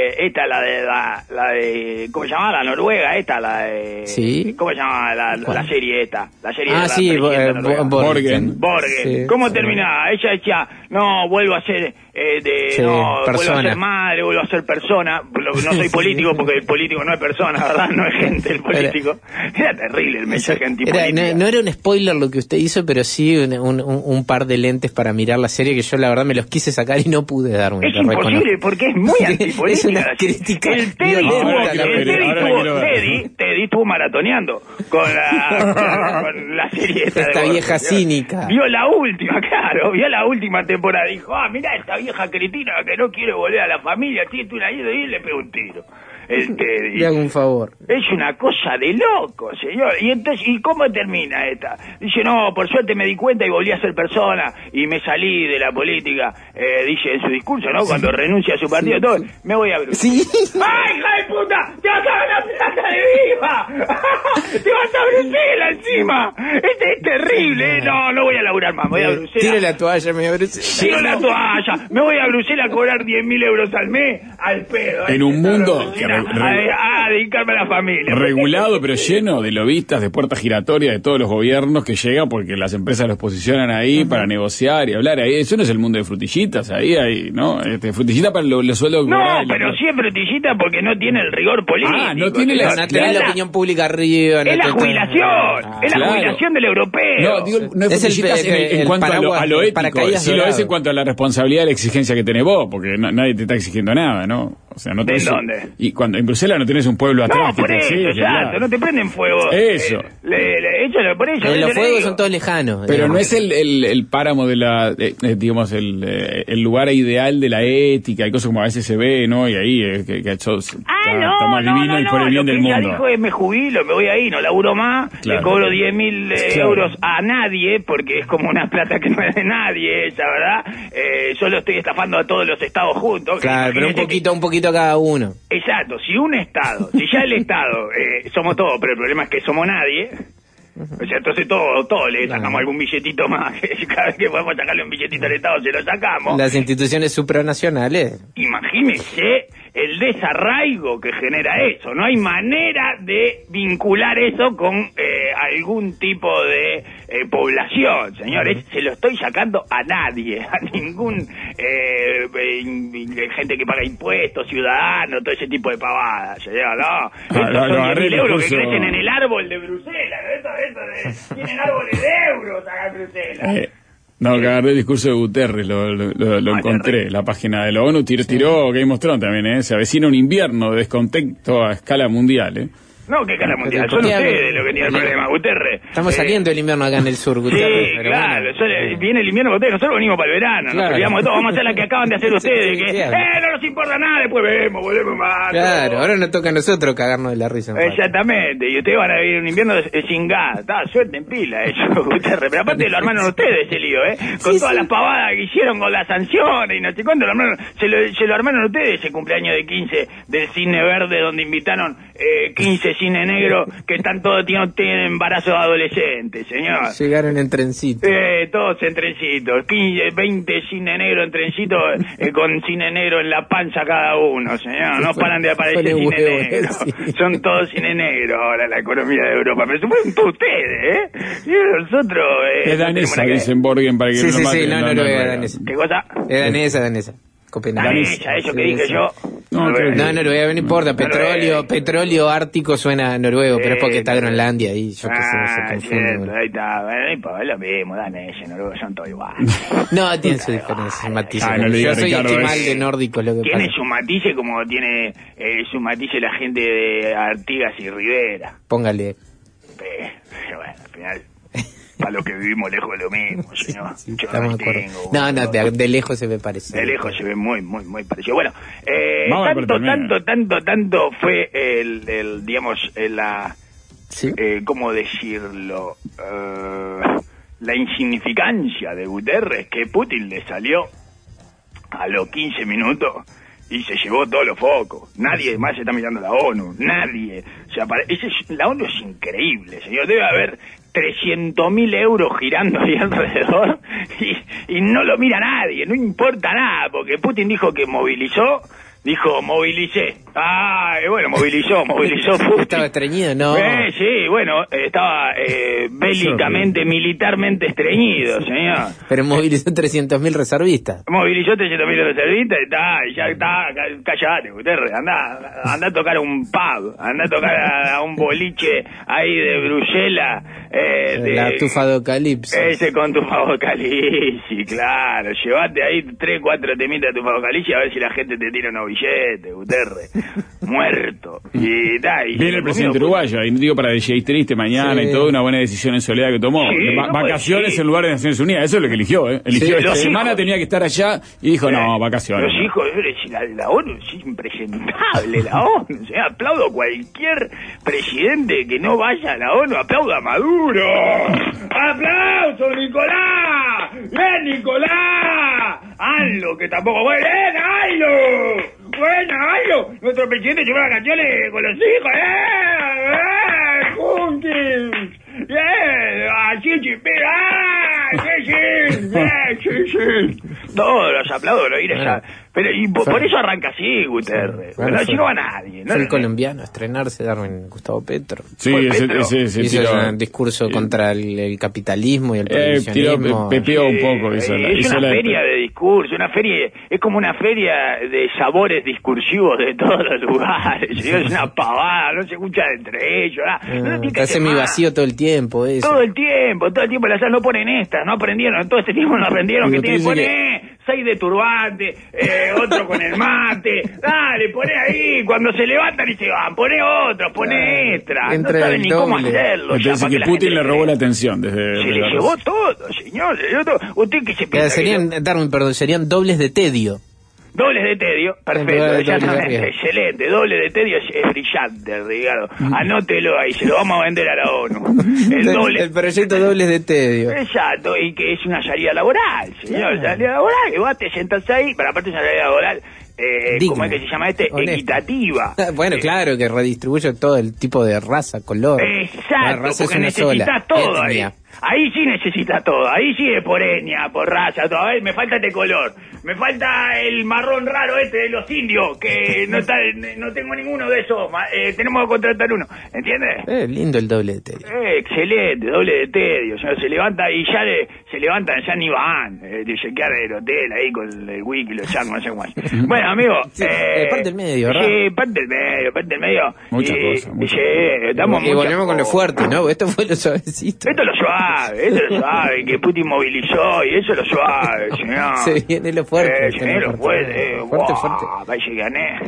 Speaker 4: de, esta, la de, la, la de, ¿cómo se llama? La Noruega, esta, la de,
Speaker 3: ¿Sí?
Speaker 4: ¿cómo se llama la, la serie esta? La serie
Speaker 3: ah,
Speaker 4: de la
Speaker 3: sí,
Speaker 4: presidenta noruega.
Speaker 3: Borgen.
Speaker 4: Borgen.
Speaker 3: Sí.
Speaker 4: ¿Cómo terminaba? Ella decía, no, vuelvo a ser, eh, de,
Speaker 3: Sí,
Speaker 4: no,
Speaker 3: persona.
Speaker 4: vuelvo a ser madre, vuelvo a ser persona. No soy político porque el político no es persona, ¿verdad? No es gente el político. Era, era terrible el mensaje antipolítica.
Speaker 3: Era, no, no era un spoiler lo que usted hizo, pero sí un, un, un par de lentes para mirar la serie que yo la verdad me los quise sacar y no pude darme.
Speaker 4: Es imposible porque es muy antipolítica.
Speaker 3: Es una crítica.
Speaker 4: El Teddy
Speaker 3: violenta,
Speaker 4: estuvo, el Teddy estuvo, Teddy, Teddy estuvo maratoneando con la, con la serie esta,
Speaker 3: esta
Speaker 4: de
Speaker 3: vieja
Speaker 4: Borgen.
Speaker 3: cínica.
Speaker 4: Vio la última, claro, vio la última temporada. Dijo, ah, mira esta vieja cretina que no quiere volver a la familia, tiene una hija y le pegó un tiro. El Teddy.
Speaker 3: Le hago un favor.
Speaker 4: Es una cosa de loco, señor. Y entonces, ¿y cómo termina esta? Dice, no, por suerte me di cuenta y volví a ser persona y me salí de la política. Eh, dice en su discurso, ¿no? Cuando sí. renuncia a su partido, sí. todo, me voy a Bruselas.
Speaker 3: Sí.
Speaker 4: ¡Ay, hija de puta! ¡Te vas a ganar plata de viva! ¡Te vas a Bruselas encima! Este es terrible, ¿eh? No, no voy a laburar más, voy a Bruselas.
Speaker 3: Tire la toalla, me voy a Bruselas.
Speaker 4: Tiro la toalla, me voy a Bruselas a cobrar diez mil euros al mes, al pedo.
Speaker 2: En un mundo que
Speaker 4: a, a, a dedicarme a la familia.
Speaker 2: Regulado, pero lleno de lobistas, de puertas giratorias de todos los gobiernos que llegan porque las empresas los posicionan ahí uh-huh. para negociar y hablar. Ahí eso no es el mundo de frutillitas, ahí hay, ¿no? Este, frutillita para los lo sueldos.
Speaker 4: No, pero sí es frutillita porque no tiene el rigor político.
Speaker 2: Ah, no tiene la,
Speaker 3: no tiene la opinión pública arriba.
Speaker 4: No es la
Speaker 3: te
Speaker 4: jubilación, ah, es la claro. jubilación del europeo.
Speaker 2: No, digo, no es, es frutillita en, el, en cuanto a lo, a lo ético, sí lo es en cuanto a la responsabilidad y la exigencia que tenés vos, porque no, nadie te está exigiendo nada, ¿no? O sea, no
Speaker 4: tenés, ¿de dónde?
Speaker 2: Y cuando en Bruselas no tenés un pueblo atrás.
Speaker 4: No, por eso, sí, exacto, claro. no te prenden fuego.
Speaker 2: Eso.
Speaker 4: Eh, le, le, échalo por eso.
Speaker 3: Eh, los fuegos son todos lejanos.
Speaker 2: Pero
Speaker 3: digamos.
Speaker 2: no es el, el, el páramo de la, eh, digamos, el, eh, el lugar ideal de la ética y cosas como a veces se ve, ¿no? Y ahí, eh, que, que eso
Speaker 4: ah,
Speaker 2: está,
Speaker 4: no,
Speaker 2: está más
Speaker 4: no,
Speaker 2: divino
Speaker 4: no,
Speaker 2: y por el bien
Speaker 4: no,
Speaker 2: del
Speaker 4: lo que
Speaker 2: mundo.
Speaker 4: Ella dijo es, me jubilo, me voy ahí, no laburo más, claro. le cobro diez mil eh, claro. euros a nadie, porque es como una plata que no es de nadie, esa, ¿verdad? Eh, yo lo estoy estafando a todos los estados juntos.
Speaker 3: Claro, pero un poquito, que... un poquito a cada uno.
Speaker 4: Exacto, si un estado, si ya el estado, eh, somos todos, pero el problema es que somos nadie, o sea, entonces todo, todo le sacamos claro. algún billetito más, cada vez que podemos sacarle un billetito al estado se lo sacamos.
Speaker 3: Las instituciones supranacionales.
Speaker 4: Imagínese el desarraigo que genera eso, no hay manera de vincular eso con eh, algún tipo de eh, población, señores, se lo estoy sacando a nadie, a ningún eh, eh, gente que paga impuestos, ciudadanos, todo ese tipo de pavadas, señor, no, estos no, son diez mil euros que crecen en el árbol de Bruselas, esto, esto de, tienen árboles de euros acá en Bruselas.
Speaker 2: Eh. No, que agarré el discurso de Guterres, lo, lo, lo, lo encontré, la página de la ONU, tiró, sí. tiró Game of Thrones también, ¿eh? Se avecina un invierno de descontento a escala mundial, ¿eh?
Speaker 4: No, ¿qué escala mundial? Son ustedes los que tienen el problema, Guterres.
Speaker 3: Estamos eh, saliendo del invierno acá en el sur, Guterres.
Speaker 4: Sí, pero claro, bueno. Solo, viene el invierno Guterres, nosotros venimos para el verano, claro. Nos olvidamos de todo, vamos a hacer la que acaban de hacer ustedes, que, claro. eh, no nos importa nada, después vemos, volvemos más.
Speaker 3: Claro, todo. Ahora nos toca a nosotros cagarnos de la risa.
Speaker 4: Exactamente, y ustedes van a vivir un invierno sin gas, está, suerte en pila eso, Guterres, pero aparte lo armaron ustedes ese lío, ¿eh? Con sí, todas sí. las pavadas que hicieron con las sanciones y no sé cuánto, lo armaron, se, lo, se lo armaron ustedes ese cumpleaños de quince del Cine Verde, donde invitaron eh, quince cine negro que están todos, tienen, tienen embarazos adolescentes, señor.
Speaker 3: Llegaron en trencito.
Speaker 4: Eh, todos en trencito, quince, veinte cine negro en trencito, eh, con cine negro en la panza cada uno, señor. No paran de aparecer cine huevo, negro. Sí. Son todos cine negro ahora la economía de Europa. Pero suponen todos ustedes, ¿eh? Y nosotros... Eh,
Speaker 2: es danesa, dicen Borgen, para que
Speaker 3: sí,
Speaker 2: no
Speaker 3: sí,
Speaker 2: lo maten.
Speaker 3: Sí, no, no, no, no, danesa.
Speaker 4: ¿Qué cosa?
Speaker 3: Es danesa, danesa.
Speaker 4: Danesa, eso que dije yo.
Speaker 3: No, no, Noruega, no importa. Petróleo, petróleo ártico suena noruego, pero es porque está Groenlandia ahí. Yo qué sé, se confunde.
Speaker 4: Ahí está, es lo mismo, danesa, noruego, son todos iguales.
Speaker 3: No, tienen su diferencia, matices.
Speaker 2: Ah, no
Speaker 3: yo soy esquimal de nórdico, lo que
Speaker 4: tiene
Speaker 3: pasa.
Speaker 4: su matices como tiene eh, su matices la gente de Artigas y Rivera.
Speaker 3: Póngale.
Speaker 4: Eh, bueno, al final... Para lo que vivimos lejos de lo mismo, señor.
Speaker 3: Sí, sí, estamos de acuerdo. No, no, de, de lejos se ve parecido.
Speaker 4: De lejos se ve muy, muy, muy parecido. Bueno, eh, tanto, tanto, tanto, tanto fue el, el digamos, el, la,
Speaker 3: ¿sí?
Speaker 4: eh, ¿cómo decirlo? Uh, la insignificancia de Guterres que Putin le salió a los quince minutos y se llevó todos los focos. Nadie más se está mirando la ONU, nadie. O sea, para, ese, la ONU es increíble, señor. Debe haber trescientos mil euros girando ahí alrededor y, y no lo mira nadie, no importa nada, porque Putin dijo que movilizó Dijo, movilicé. Ah, bueno, movilizó, movilizó.
Speaker 3: ¿Estaba estreñido? No.
Speaker 4: Eh, sí, bueno, estaba eh, bélicamente, militarmente estreñido, señor.
Speaker 3: Pero movilizó trescientos mil reservistas.
Speaker 4: Movilizó trescientos mil reservistas, está, ya está, callate, usted, anda, anda a tocar a un pub, anda a tocar a, a un boliche ahí de Bruselas. Eh, de,
Speaker 3: la tufadocalipsis.
Speaker 4: Ese con tufadocalipsis, claro. Llevate ahí tres, cuatro temitas de tufadocalipsis a ver si la gente te tira unos billetes, Guterres. Muerto. Y, da, y
Speaker 2: viene el presidente uruguayo, y digo para D J Triste mañana sí. y toda una buena decisión en soledad que tomó.
Speaker 4: Sí,
Speaker 2: Va-
Speaker 4: no
Speaker 2: vacaciones
Speaker 4: puede, sí.
Speaker 2: en lugar de Naciones Unidas, eso es lo que eligió, ¿eh? Eligió,
Speaker 4: Sí,
Speaker 2: esta semana
Speaker 4: hijos.
Speaker 2: tenía que estar allá y dijo, no, vacaciones.
Speaker 4: Los hijos, la, la ONU es impresentable, la ONU. O sea, aplaudo a cualquier presidente que no vaya a la ONU, aplaudo a Maduro. ¡Aplauso, Nicolás! ¡Bien, Nicolás! ¡Hazlo, que tampoco fue! ¡Bien, hazlo! ¡Bueno, hazlo! Nuestro presidente lleva vacaciones con los hijos. ¡Eh! ¡Eh! ¡Juntis! ¡Bien! ¡Así, chipira! ¡Ah! ¡Sí, sí! ¡Bien, sí, sí! Todos los aplaudo, lo iré ya. Pero y por, por eso arranca así, Guterres.
Speaker 3: Bueno,
Speaker 4: no
Speaker 3: fue-
Speaker 4: no va nadie. No,
Speaker 3: Fue el
Speaker 4: no,
Speaker 3: colombiano a estrenarse, Darwin Gustavo Petro.
Speaker 2: Sí,
Speaker 4: Fue
Speaker 2: ese,
Speaker 4: Petro.
Speaker 2: ese, ese
Speaker 3: Hizo
Speaker 2: tiró,
Speaker 3: un discurso
Speaker 2: eh,
Speaker 3: contra el, el capitalismo y el
Speaker 2: eh, tiró,
Speaker 3: prohibicionismo.
Speaker 2: pe- pepeó un poco.
Speaker 4: Eh,
Speaker 2: Hizo la,
Speaker 4: es
Speaker 2: hizo
Speaker 4: una
Speaker 2: la-
Speaker 4: feria de discurso, una feria, es como una feria de sabores discursivos de todos los lugares. Es una pavada, no se escucha entre ellos. Ah, no,
Speaker 3: Ah,
Speaker 4: tiene que
Speaker 3: está
Speaker 4: hacer
Speaker 3: semi
Speaker 4: más.
Speaker 3: vacío todo el tiempo, eso.
Speaker 4: Todo el tiempo, todo el tiempo las no ponen estas, no aprendieron, todo este tiempo no aprendieron
Speaker 2: Pero
Speaker 4: que
Speaker 2: te
Speaker 4: tiene que
Speaker 2: dice
Speaker 4: poner seis de turbante, eh, otro con el mate, dale, poné ahí, cuando se levantan y se van, poné otro, poné extra, no
Speaker 3: Entra
Speaker 4: saben
Speaker 3: el
Speaker 4: ni cómo
Speaker 3: doble.
Speaker 4: hacerlo.
Speaker 2: Me
Speaker 4: ya,
Speaker 2: parece
Speaker 4: para
Speaker 2: que
Speaker 4: la
Speaker 2: Putin
Speaker 4: gente
Speaker 2: le
Speaker 4: se
Speaker 2: robó
Speaker 4: cree.
Speaker 2: la atención desde...
Speaker 4: Se
Speaker 2: desde
Speaker 4: le
Speaker 2: la
Speaker 4: llevó
Speaker 2: Rusia.
Speaker 4: todo, señor, se le llevó todo. Usted que se
Speaker 3: Eh,
Speaker 4: piensa que
Speaker 3: serían, Darwin, perdón, serían dobles de tedio.
Speaker 4: dobles de tedio,
Speaker 3: En
Speaker 4: perfecto,
Speaker 3: lugar de
Speaker 4: exactamente,
Speaker 3: doble de riesgo.
Speaker 4: excelente, doble de tedio es, es brillante, Ricardo. Anótelo ahí, se lo vamos a vender a la ONU. El doble.
Speaker 3: El proyecto dobles de tedio.
Speaker 4: Exacto, y que es una salida laboral, señor,
Speaker 3: Claro.
Speaker 4: salida laboral, que vos te sentás ahí, pero aparte es una salida laboral, eh,
Speaker 3: Digna.
Speaker 4: ¿cómo es que se llama este?
Speaker 3: Honesta.
Speaker 4: Equitativa.
Speaker 3: Bueno,
Speaker 4: Eh,
Speaker 3: claro, que redistribuye todo el tipo de raza, color. La
Speaker 4: Exacto,
Speaker 3: raza es
Speaker 4: porque
Speaker 3: una
Speaker 4: necesitas
Speaker 3: sola.
Speaker 4: todo
Speaker 3: etnia.
Speaker 4: ahí. Ahí sí necesitas todo, ahí sí es por etnia, por raza, todo. A ver, me falta este color, me falta el marrón raro este de los indios, que no está, no tengo ninguno de esos, ma- eh, tenemos que contratar uno, ¿entiendes?
Speaker 3: Eh, lindo el doble de tedio.
Speaker 4: Eh, excelente, doble de tedio, o sea, se levanta y ya le, se levantan, ya ni van, eh, de chequear el hotel ahí con el wiki, los chat, no sé más. Bueno, amigo,
Speaker 3: Sí,
Speaker 4: eh,
Speaker 3: eh, parte del medio, ¿verdad?
Speaker 4: Sí, parte del medio, parte del medio.
Speaker 2: Muchas
Speaker 4: y,
Speaker 2: cosas, muchas
Speaker 4: sí, estamos
Speaker 3: y
Speaker 4: muchas
Speaker 3: volvemos con lo
Speaker 4: cosas.
Speaker 3: fuerte, ¿no? Esto fue lo suavecito.
Speaker 4: Esto es lo suave, esto es lo suave, que Putin movilizó y eso es lo suave, señor.
Speaker 3: Se viene lo fuerte,
Speaker 4: Eh,
Speaker 3: se
Speaker 4: se viene
Speaker 3: viene
Speaker 4: lo
Speaker 3: fuerte.
Speaker 4: fuerte. eh,
Speaker 3: Fuerte,
Speaker 4: buah,
Speaker 3: fuerte.
Speaker 4: Parece que gané.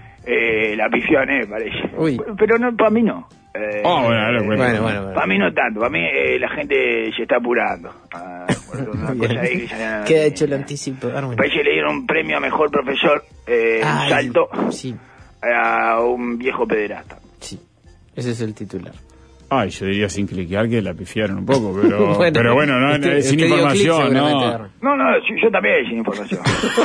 Speaker 4: Eh, la pifió gané, parece.
Speaker 3: Uy.
Speaker 4: Pero no, para mí no. Eh,
Speaker 2: Oh, bueno, ahora, bueno.
Speaker 3: Bueno, bueno, bueno.
Speaker 4: Para mí no tanto, para mí eh, la gente se está apurando. Ah, por una
Speaker 3: Bien.
Speaker 4: cosa ahí que ya-
Speaker 3: Queda hecho el anticipo, Darwin.
Speaker 4: Parece que le dieron un premio a mejor profesor eh, en
Speaker 3: Ay,
Speaker 4: Salto
Speaker 3: Sí,
Speaker 4: a un viejo pederasta.
Speaker 3: sí. Ese es el titular.
Speaker 2: Ay, yo diría sin cliquear que la pifiaron un poco, pero
Speaker 3: Bueno,
Speaker 2: pero bueno, no,
Speaker 3: usted-
Speaker 2: es sin
Speaker 3: usted dio clic
Speaker 2: información,
Speaker 3: seguramente,
Speaker 2: no.
Speaker 3: Darwin.
Speaker 4: No, no, sí, yo también sin información.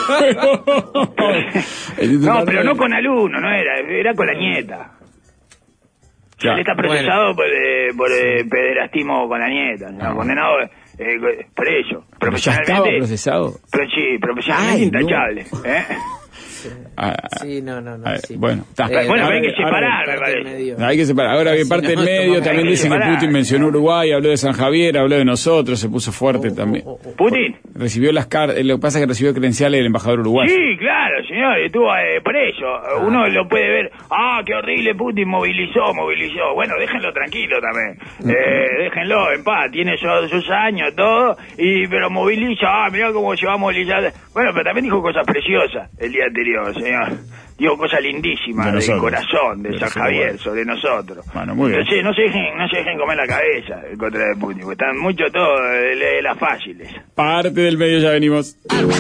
Speaker 2: El titular
Speaker 4: No, pero
Speaker 2: no-
Speaker 4: no con alumno, no era, era con la nieta.
Speaker 2: Ya.
Speaker 4: Él está procesado por, eh, por eh, pederastismo con la nieta, ¿no?
Speaker 2: No.
Speaker 4: Condenado eh, por eso.
Speaker 2: Pero ya estaba
Speaker 4: Profesionalmente,
Speaker 2: procesado.
Speaker 4: pero sí, profesionalmente
Speaker 2: Ay, no.
Speaker 4: intachable. ¿eh?
Speaker 2: Ah,
Speaker 3: Sí, no, no, no.
Speaker 2: ah,
Speaker 3: sí.
Speaker 2: bueno, está.
Speaker 3: Eh,
Speaker 4: Bueno,
Speaker 2: Ahora-
Speaker 4: hay que
Speaker 2: ahora-
Speaker 4: separar, me
Speaker 3: parte del
Speaker 4: parece.
Speaker 3: medio.
Speaker 2: Hay que separar. Ahora bien,
Speaker 3: Sí,
Speaker 2: parte
Speaker 3: no,
Speaker 2: del
Speaker 3: no,
Speaker 2: medio
Speaker 3: no,
Speaker 2: también
Speaker 4: hay que
Speaker 2: dicen que
Speaker 4: separar.
Speaker 2: Putin mencionó Uruguay, habló de San Javier, habló de nosotros, se puso fuerte
Speaker 3: Oh,
Speaker 2: también.
Speaker 4: Putin.
Speaker 2: Recibió las cartas, lo que pasa es que recibió credenciales del embajador uruguayo.
Speaker 4: Sí, claro, señor, estuvo eh, por eso. Uno lo puede ver, ah, qué horrible, Putin movilizó, movilizó. Bueno, déjenlo tranquilo también. Eh, déjenlo en paz, tiene sus, sus años, todo, y pero moviliza, ah, mirá cómo se va a movilizar. Bueno, pero también dijo cosas preciosas el día anterior, señor. Dijo cosas lindísimas
Speaker 2: De
Speaker 4: del
Speaker 2: nosotros.
Speaker 4: corazón de,
Speaker 2: De
Speaker 4: San
Speaker 2: los
Speaker 4: Javier,
Speaker 2: uruguayos.
Speaker 4: sobre nosotros.
Speaker 2: Bueno, muy bien.
Speaker 4: Entonces, no se dejen, no se dejen comer la cabeza en contra de Putin, porque están mucho todo de, de las fáciles.
Speaker 2: Parte del medio ya venimos.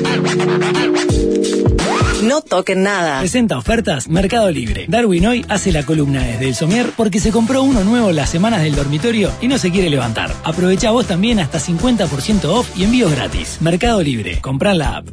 Speaker 5: No toquen nada.
Speaker 6: Presenta ofertas Mercado Libre. Darwin hoy hace la columna desde el somier porque se compró uno nuevo las semanas del dormitorio y no se quiere levantar. Aprovecha vos también hasta cincuenta por ciento off y envíos gratis. Mercado Libre. Comprá en la app.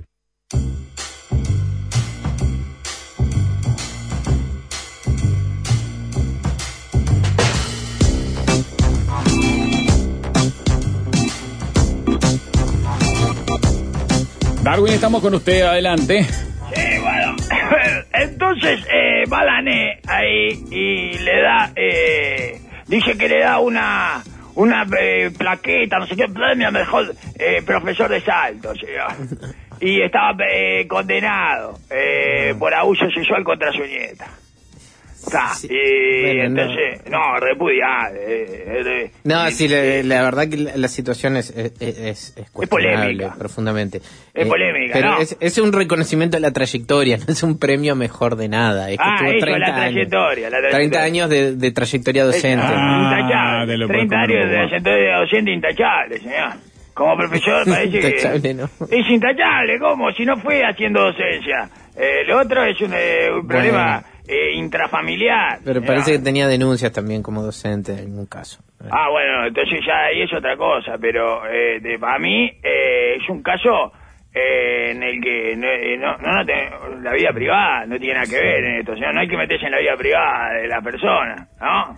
Speaker 2: Darwin, estamos con usted, adelante.
Speaker 4: Sí, bueno. Entonces, eh, Balané ahí y le da, eh, dice que le da una, una eh, plaqueta, no sé qué, premio al mejor eh, profesor de salto, señor. Y estaba eh, condenado eh, por abuso sexual contra su nieta. Está,
Speaker 3: Sí,
Speaker 4: y
Speaker 3: bueno,
Speaker 4: entonces, no, no repudiar. Eh, eh,
Speaker 3: No,
Speaker 4: eh,
Speaker 3: sí, la,
Speaker 4: eh,
Speaker 3: la verdad que la, la situación es, es, es, es cuestionable,
Speaker 4: polémica.
Speaker 3: profundamente.
Speaker 4: Es
Speaker 3: Eh,
Speaker 4: polémica,
Speaker 3: pero
Speaker 4: ¿no?
Speaker 3: es, es un reconocimiento de la trayectoria, no es un premio mejor de nada. Es que
Speaker 4: Ah,
Speaker 3: tuvo
Speaker 4: eso,
Speaker 3: treinta
Speaker 4: la trayectoria, la
Speaker 3: años,
Speaker 4: trayectoria.
Speaker 3: treinta años de, de trayectoria docente.
Speaker 2: Ah,
Speaker 4: intachable.
Speaker 2: de lo
Speaker 4: treinta
Speaker 2: puedo comer
Speaker 4: años
Speaker 2: un
Speaker 4: de
Speaker 2: poco más.
Speaker 4: trayectoria docente intachable, señor. Como profesor parece que...
Speaker 3: Intachable, ¿no?
Speaker 4: Es intachable, ¿cómo? Si no fue haciendo docencia. Eh, lo otro es un, eh, un problema eh, intrafamiliar.
Speaker 3: Pero
Speaker 4: señor.
Speaker 3: parece que tenía denuncias también como docente en algún caso.
Speaker 4: Ah, bueno, entonces ya ahí es otra cosa, pero eh, de, para mí eh, es un caso eh, en el que no, eh, no, no, no te- la vida privada no tiene nada que ver en esto, o sea, no hay que meterse en la vida privada de la persona, ¿no?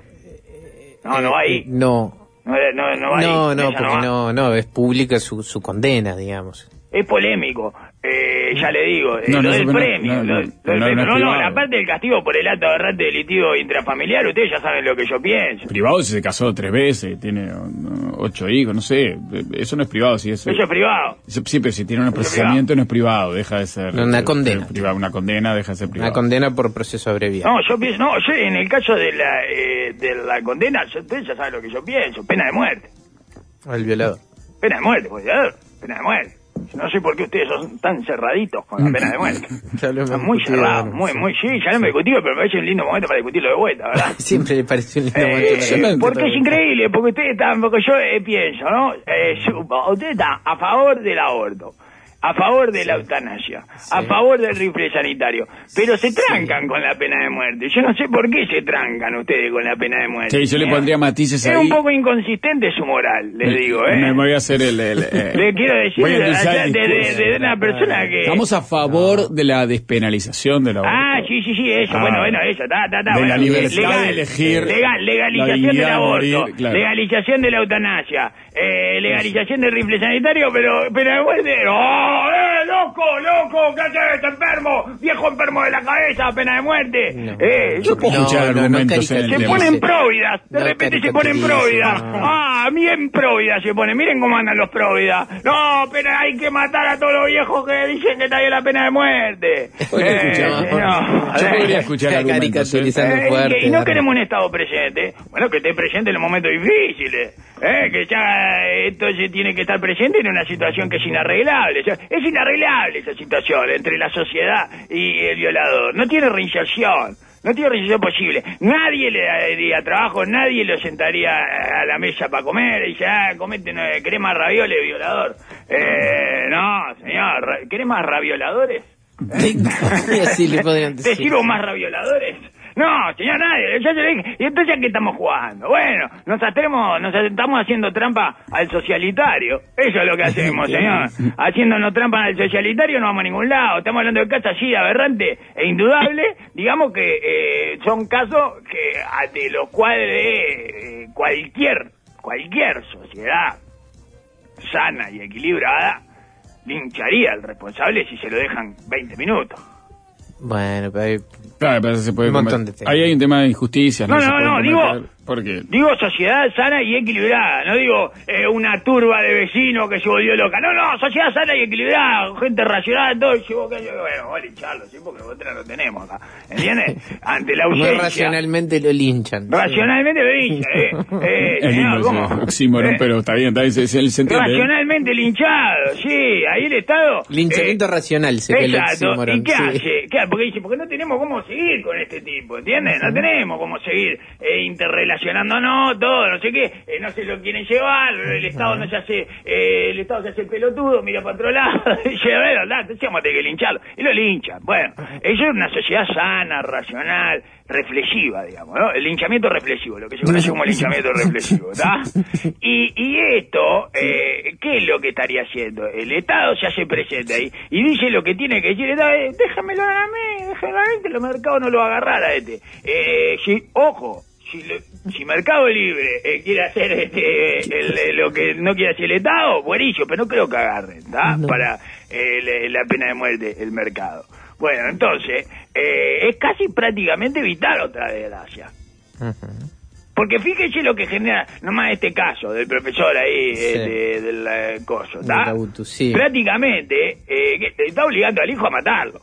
Speaker 4: No, no va ahí.
Speaker 3: Eh, No,
Speaker 4: No, no, no va ahí.
Speaker 3: no, no,
Speaker 4: Esa
Speaker 3: porque
Speaker 4: va.
Speaker 3: no, no, es pública su, su condena, digamos.
Speaker 4: Es polémico, eh, ya le digo, eh,
Speaker 2: No,
Speaker 4: lo
Speaker 2: no,
Speaker 4: del
Speaker 2: no,
Speaker 4: premio,
Speaker 2: no,
Speaker 4: lo,
Speaker 2: no,
Speaker 4: lo del
Speaker 2: no,
Speaker 4: premio.
Speaker 2: no es
Speaker 4: No, no,
Speaker 2: privado.
Speaker 4: la parte del castigo por el acto aberrante delictivo intrafamiliar, ustedes ya saben lo que yo pienso.
Speaker 2: Privado si se casó tres veces, tiene uh, ocho hijos, no sé. Eso no es privado, si eso.
Speaker 4: Eso es privado.
Speaker 2: Eso- sí, pero si tiene un
Speaker 4: Eso es
Speaker 2: procesamiento no es privado, deja de ser.
Speaker 3: Una
Speaker 2: eh,
Speaker 3: condena.
Speaker 2: eh, privado, una condena deja de ser privado.
Speaker 3: Una condena por proceso abreviado.
Speaker 4: No, yo pienso, no, yo en el caso de la, eh, de la condena, yo- ustedes ya saben lo que yo pienso, pena de muerte.
Speaker 3: El violador.
Speaker 4: Pena de muerte, pues, ya, pena de muerte. No sé por qué ustedes son tan cerraditos con la pena de muerte.
Speaker 3: Ya lo hemos
Speaker 4: Son muy
Speaker 3: discutido,
Speaker 4: cerrados,
Speaker 3: ¿no?
Speaker 4: muy,
Speaker 3: Sí.
Speaker 4: muy, sí, ya lo hemos discutido, pero me parece un lindo momento para discutirlo de vuelta, ¿verdad?
Speaker 3: Siempre le pareció un lindo
Speaker 4: Eh,
Speaker 3: momento para-
Speaker 4: porque es increíble, porque ustedes están, porque yo eh, pienso, ¿no? Eh, yo- ustedes están a favor del aborto, a favor de la eutanasia, a favor del rifle sanitario, pero se trancan con la pena de muerte. Yo no sé por qué se trancan ustedes con la pena de muerte.
Speaker 2: Sí, yo le
Speaker 4: señor.
Speaker 2: pondría matices
Speaker 4: Es
Speaker 2: ahí.
Speaker 4: un poco inconsistente su moral, les digo, ¿eh?
Speaker 2: Me voy a hacer el. el, eh,
Speaker 4: Le quiero decir
Speaker 2: voy a
Speaker 4: de,
Speaker 2: utilizar el
Speaker 4: de- de-
Speaker 2: discurso.
Speaker 4: de una persona que...
Speaker 2: Estamos a favor de la despenalización de la
Speaker 4: Ah, sí, sí, sí, eso,
Speaker 2: Ah.
Speaker 4: bueno, bueno, eso, ta, ta, ta,
Speaker 2: De
Speaker 4: bueno,
Speaker 2: la libertad
Speaker 4: legal,
Speaker 2: de elegir
Speaker 4: legal, legalización
Speaker 2: la dignidad
Speaker 4: del
Speaker 2: de
Speaker 4: aborto,
Speaker 2: morir, claro.
Speaker 4: legalización de la eutanasia, eh, legalización del rifle sanitario, pero, pero de muerte, ¡oh, eh, loco, loco, qué haces, enfermo, viejo enfermo de la cabeza, pena de muerte!
Speaker 3: No.
Speaker 4: Eh,
Speaker 2: Yo puedo
Speaker 3: No,
Speaker 2: escuchar
Speaker 3: no, no
Speaker 2: argumentos en el
Speaker 4: se
Speaker 3: caricaturice.
Speaker 2: tema.
Speaker 4: ponen próvidas, de
Speaker 3: No
Speaker 4: repente se ponen
Speaker 3: caricaturice,
Speaker 4: próvidas.
Speaker 3: no.
Speaker 4: Ah, bien próvidas se ponen. Miren cómo andan los próvidas. No, pero hay que matar a todos los viejos que dicen que está bien la pena de muerte.
Speaker 2: Podría escuchar.
Speaker 4: señor.
Speaker 2: Yo podría escuchar argumentos. ¿eh?
Speaker 3: Caricaturizando
Speaker 4: Eh,
Speaker 3: fuerte.
Speaker 4: y no
Speaker 3: Darwin.
Speaker 4: queremos un Estado presente. Bueno, que esté presente en los momentos difíciles. Eh, que ya esto se tiene que estar presente en una situación que es inarreglable. O sea, es inarreglable esa situación entre la sociedad y el violador. No tiene reinserción. No tiene reinserción posible. Nadie le daría trabajo, nadie lo sentaría a la mesa para comer. Y dice, ah, comete, no, ¿querés más ravioles, violador? Eh, no, señor, ra- ¿querés más ravioladores?
Speaker 3: Y así le podrían
Speaker 4: ¿Te
Speaker 3: decir.
Speaker 4: sirvo más ravioladores? No, señor, nadie. Ya se ve. ¿Y entonces a qué estamos jugando? Bueno, nos atremos, nos estamos haciendo trampa al socialitario. Eso es lo que hacemos, señor. Haciéndonos trampa al socialitario no vamos a ningún lado. Estamos hablando de casos así, aberrante e indudable. Digamos que eh, son casos que ante los cuales eh, cualquier, cualquier sociedad sana y equilibrada lincharía al responsable si se lo dejan veinte minutos.
Speaker 3: Bueno, pero hay...
Speaker 2: Claro, pero se puede
Speaker 3: Un montón
Speaker 2: comer-
Speaker 3: de temas.
Speaker 2: Ahí hay un tema de injusticias.
Speaker 4: No,
Speaker 2: se
Speaker 4: no,
Speaker 2: puede
Speaker 4: no, digo-
Speaker 2: cometer. ¿Por qué?
Speaker 4: Digo sociedad sana y equilibrada, no digo eh, una turba de vecinos que se volvió loca. No, no, sociedad sana y equilibrada, gente racional, todo. Y yo, que yo, bueno, vos lincharlo, ¿sí? Porque nosotros lo tenemos acá, ¿entiendes? Ante la
Speaker 3: Muy
Speaker 4: ausencia.
Speaker 3: racionalmente lo linchan.
Speaker 4: Racionalmente lo lincha, eh. eh
Speaker 2: Es
Speaker 4: señor,
Speaker 2: lindo
Speaker 4: ¿cómo?
Speaker 2: ese oxímoron,
Speaker 4: Eh,
Speaker 2: pero está bien, está bien, se, se, se entiende. ¿eh?
Speaker 4: Racionalmente linchado, sí, ahí el Estado...
Speaker 3: Linchamiento
Speaker 4: eh,
Speaker 3: racional sería el
Speaker 4: Exacto,
Speaker 3: oxímoron,
Speaker 4: ¿y qué
Speaker 3: sí.
Speaker 4: hace? ¿Qué hace? Porque dice, porque no tenemos cómo seguir con este tipo, ¿entiendes? No tenemos cómo seguir eh, interrelacionándonos, todo, no sé qué, eh, no se lo quieren llevar, el Estado no se hace, eh, el Estado se hace el pelotudo, mira para otro lado, y dice, a ver, anda, entonces vamos a tener que lincharlo, y lo linchan. Bueno, eso es una sociedad sana, racional, reflexiva, digamos, ¿no? El linchamiento reflexivo, lo que se conoce como linchamiento reflexivo, ¿está? Y, y esto, eh, ¿qué es lo que estaría haciendo? El Estado se hace presente ahí y dice lo que tiene que decir el Estado, eh, déjamelo a mí, déjamelo a mí, que el mercado no lo va a agarrar a este. Eh, si, ojo, si, le, si Mercado Libre eh, quiere hacer este, el, el- lo que no quiere hacer el Estado, buenísimo, pero no creo que agarren, ¿está?
Speaker 3: No.
Speaker 4: Para eh, la, la pena de muerte, el mercado. Bueno, entonces, eh, es casi prácticamente vital otra desgracia.
Speaker 3: Uh-huh.
Speaker 4: Porque fíjese lo que genera, nomás este caso del profesor ahí,
Speaker 3: Sí.
Speaker 4: eh, de, del eh, coso,
Speaker 3: Del
Speaker 4: ¿está?
Speaker 3: auto, sí.
Speaker 4: Prácticamente, eh, que te está obligando al hijo a matarlo.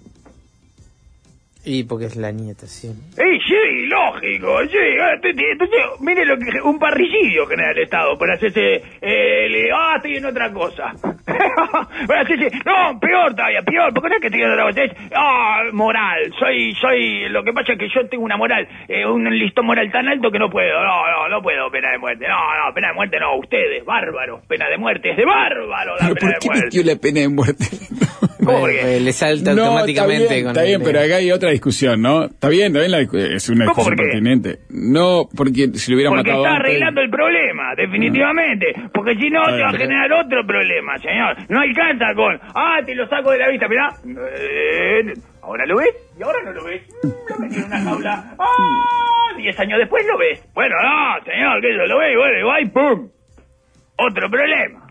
Speaker 3: Y porque es la nieta, sí.
Speaker 4: ¡Eh, sí, lógico! Sí, entonces, entonces, mire lo que un parricidio genera el Estado por hacerse... Eh, le, ah, estoy en otra cosa. Por hacerse... No, peor todavía, peor. ¿Por qué no es que estoy en otra cosa? Es, ah, moral. Soy... soy Lo que pasa es que yo tengo una moral, eh, un listón moral tan alto que no puedo. No, no, no puedo pena de muerte. No, no, pena de muerte no. Ustedes, bárbaros. Pena de muerte. Es de bárbaro la
Speaker 2: ¿Pero
Speaker 4: pena
Speaker 2: por
Speaker 4: de
Speaker 2: qué
Speaker 4: muerte.
Speaker 2: metió la pena de muerte?
Speaker 4: ¿Cómo
Speaker 3: Bueno,
Speaker 4: por qué?
Speaker 3: eh, le salta
Speaker 2: No,
Speaker 3: automáticamente.
Speaker 2: está bien,
Speaker 3: con
Speaker 2: está bien,
Speaker 3: el-
Speaker 2: pero acá hay otra discusión, ¿no? Está bien, está bien, la discu- es una
Speaker 4: ¿Cómo
Speaker 2: discusión
Speaker 4: por qué?
Speaker 2: pertinente. No, porque si lo hubieran
Speaker 4: Porque
Speaker 2: matado
Speaker 4: está
Speaker 2: antes...
Speaker 4: arreglando el problema, definitivamente. Porque si no,
Speaker 2: Está
Speaker 4: se va a
Speaker 2: bien, pero-
Speaker 4: generar otro problema, señor. No alcanza con, ah, te lo saco de la vista, mirá. Eh, ¿Ahora lo ves? ¿Y ahora no lo ves? Mm, Lo metí en una jaula. Ah, diez años después lo ves. Bueno, no, señor, que yo lo ve, bueno, y va y pum. Otro problema.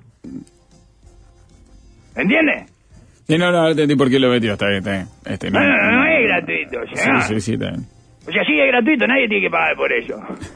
Speaker 4: ¿Entiende?
Speaker 2: Sí, no, no, no entendí por qué lo metió, está bien, está bien. Este,
Speaker 4: No, no, no, no es gratuito,
Speaker 2: Sí,
Speaker 4: señor.
Speaker 2: sí, sí, está bien.
Speaker 4: O sea, sí es gratuito, nadie tiene que pagar por eso.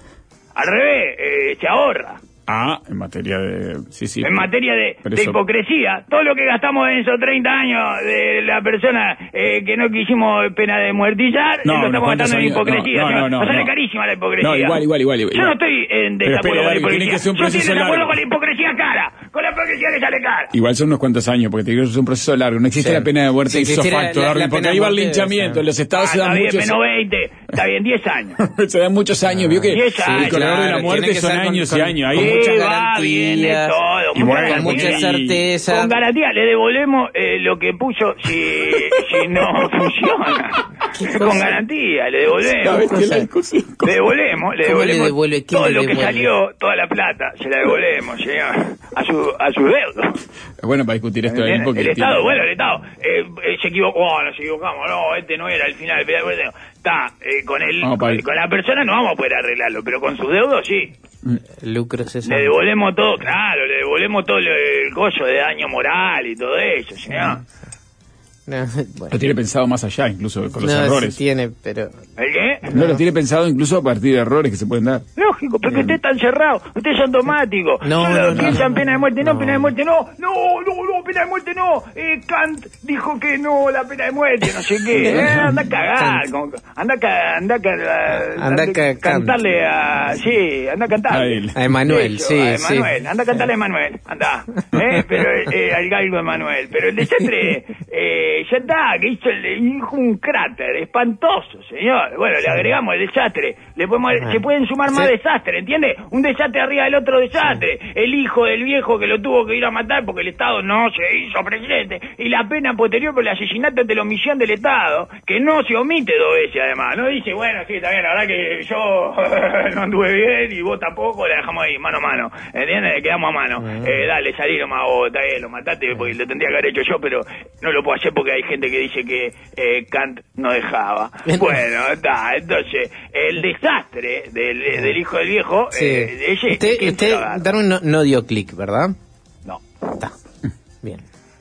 Speaker 4: Al revés, eh, se ahorra.
Speaker 2: Ah, en materia de... Sí, sí.
Speaker 4: En materia de,
Speaker 2: Pero
Speaker 4: de
Speaker 2: eso-
Speaker 4: hipocresía, todo lo que gastamos en esos treinta años de la persona eh, que no quisimos pena de muertillar,
Speaker 2: No,
Speaker 4: lo
Speaker 2: unos
Speaker 4: estamos
Speaker 2: cuantos
Speaker 4: gastando en
Speaker 2: años,
Speaker 4: hipocresía.
Speaker 2: no, no,
Speaker 4: señor.
Speaker 2: no,
Speaker 4: Nos sale
Speaker 2: no.
Speaker 4: carísima la hipocresía.
Speaker 2: No, igual, igual, igual,
Speaker 4: Yo
Speaker 2: igual.
Speaker 4: no estoy en
Speaker 2: Pero
Speaker 4: desacuerdo
Speaker 2: espere,
Speaker 4: con la
Speaker 2: David,
Speaker 4: hipocresía.
Speaker 2: tiene que ser un
Speaker 4: Yo estoy
Speaker 2: proceso
Speaker 4: en desacuerdo
Speaker 2: largo.
Speaker 4: con la hipocresía cara, con la hipocresía que sale cara.
Speaker 2: Igual son unos cuantos años, porque te digo que es un proceso largo. No existe
Speaker 3: Sí.
Speaker 2: la pena de muerte
Speaker 3: Si
Speaker 2: ipso
Speaker 3: existiera
Speaker 2: facto,
Speaker 3: la- la
Speaker 2: Darwin,
Speaker 3: pena
Speaker 2: porque
Speaker 3: de
Speaker 2: ahí va el
Speaker 3: muerte,
Speaker 2: linchamiento.
Speaker 3: sí.
Speaker 2: En los estados
Speaker 4: Ah,
Speaker 2: se
Speaker 4: está
Speaker 2: dan
Speaker 4: bien,
Speaker 2: muchos...
Speaker 4: menos veinte, está bien, diez años.
Speaker 2: se dan muchos años, vio que
Speaker 4: diez
Speaker 2: el
Speaker 4: años,
Speaker 2: corredor de la
Speaker 3: claro,
Speaker 2: muerte
Speaker 3: tiene que
Speaker 2: son
Speaker 3: ser con-
Speaker 2: años
Speaker 3: con-
Speaker 2: y años. Ahí
Speaker 3: con
Speaker 4: Sí,
Speaker 3: muchas
Speaker 4: va, viene
Speaker 3: garantías,
Speaker 4: todo,
Speaker 2: Y
Speaker 4: muchas
Speaker 2: bueno,
Speaker 3: con mucha
Speaker 4: garantías.
Speaker 3: certeza.
Speaker 4: Con garantía le devolvemos eh, lo que puso si, si no funciona. Con garantía, le devolvemos.
Speaker 2: ¿Sabes qué? La discusión...
Speaker 4: Le devolvemos, le
Speaker 3: ¿Cómo le
Speaker 4: devolvemos
Speaker 3: devuelve? ¿Qué
Speaker 4: todo
Speaker 3: le
Speaker 4: lo que
Speaker 3: devuelve?
Speaker 4: salió, toda la plata, se la devolvemos, señor, a su, a su deudo.
Speaker 2: Es bueno para discutir esto ahí, porque...
Speaker 4: El Estado,
Speaker 2: tiene-
Speaker 4: bueno, el Estado, eh, eh, se equivocó, oh, nos equivocamos, no, este no era el final, está, eh, con el,
Speaker 2: Vamos,
Speaker 4: con,
Speaker 2: Pai.
Speaker 4: con la persona no vamos a poder arreglarlo, pero con sus deudos sí.
Speaker 3: Lucro César.
Speaker 4: Le devolvemos todo, claro, le devolvemos todo el, el coso de daño moral y todo eso, señor.
Speaker 3: No, bueno.
Speaker 2: Lo tiene pensado más allá, incluso con los
Speaker 3: No, sí
Speaker 2: errores.
Speaker 3: tiene, pero...
Speaker 4: ¿El qué?
Speaker 2: No, lo tiene pensado incluso a partir de errores que se pueden dar.
Speaker 4: Lógico, porque ustedes están cerrados, ustedes son dogmáticos.
Speaker 3: No,
Speaker 4: Solo
Speaker 3: no, no,
Speaker 4: piensan
Speaker 3: no.
Speaker 4: pena de muerte, no,
Speaker 3: No.
Speaker 4: pena de muerte, no, no, no, no, pena de muerte, no. Eh, Kant dijo que no, la pena de muerte, no sé qué. Eh, anda a cagar,
Speaker 3: Kant.
Speaker 4: con- anda a ca- anda a ca-
Speaker 3: Anda a ca-
Speaker 4: cantarle a, sí, anda a cantarle.
Speaker 2: A él.
Speaker 3: A Emanuel,
Speaker 4: Eso,
Speaker 3: sí,
Speaker 4: a
Speaker 3: sí.
Speaker 4: Emanuel, anda a cantarle a Emanuel, anda, eh, pero eh, al galgo de Emanuel, pero el desastre, eh, ya está, que hizo, el, hizo un cráter espantoso, señor. Bueno, le agregamos el desastre, le podemos,
Speaker 3: Ah.
Speaker 4: se pueden sumar más
Speaker 3: Sí.
Speaker 4: desastres, ¿entiende? Un desastre arriba del otro desastre, el hijo del viejo que lo tuvo que ir a matar porque el Estado no se hizo presidente, y la pena posterior por el asesinato ante la omisión del Estado, que no se omite dos veces además, no dice, bueno, sí, está bien, la verdad que yo no anduve bien y vos tampoco, la dejamos ahí, mano a mano, ¿entiendes? Quedamos a mano, eh, dale, salí nomás vos, está bien, lo mataste porque lo tendría que haber hecho yo, pero no lo puedo hacer porque hay gente que dice que eh, Kant no dejaba. Bueno, está, entonces, el desastre del, del hijo del viejo,
Speaker 3: Sí.
Speaker 4: eh, ese,
Speaker 3: usted,
Speaker 4: ¿quién se
Speaker 3: usted
Speaker 4: lo agarra?
Speaker 3: Darwin no, no dio clic, ¿verdad?
Speaker 4: No,
Speaker 3: Está. Bien.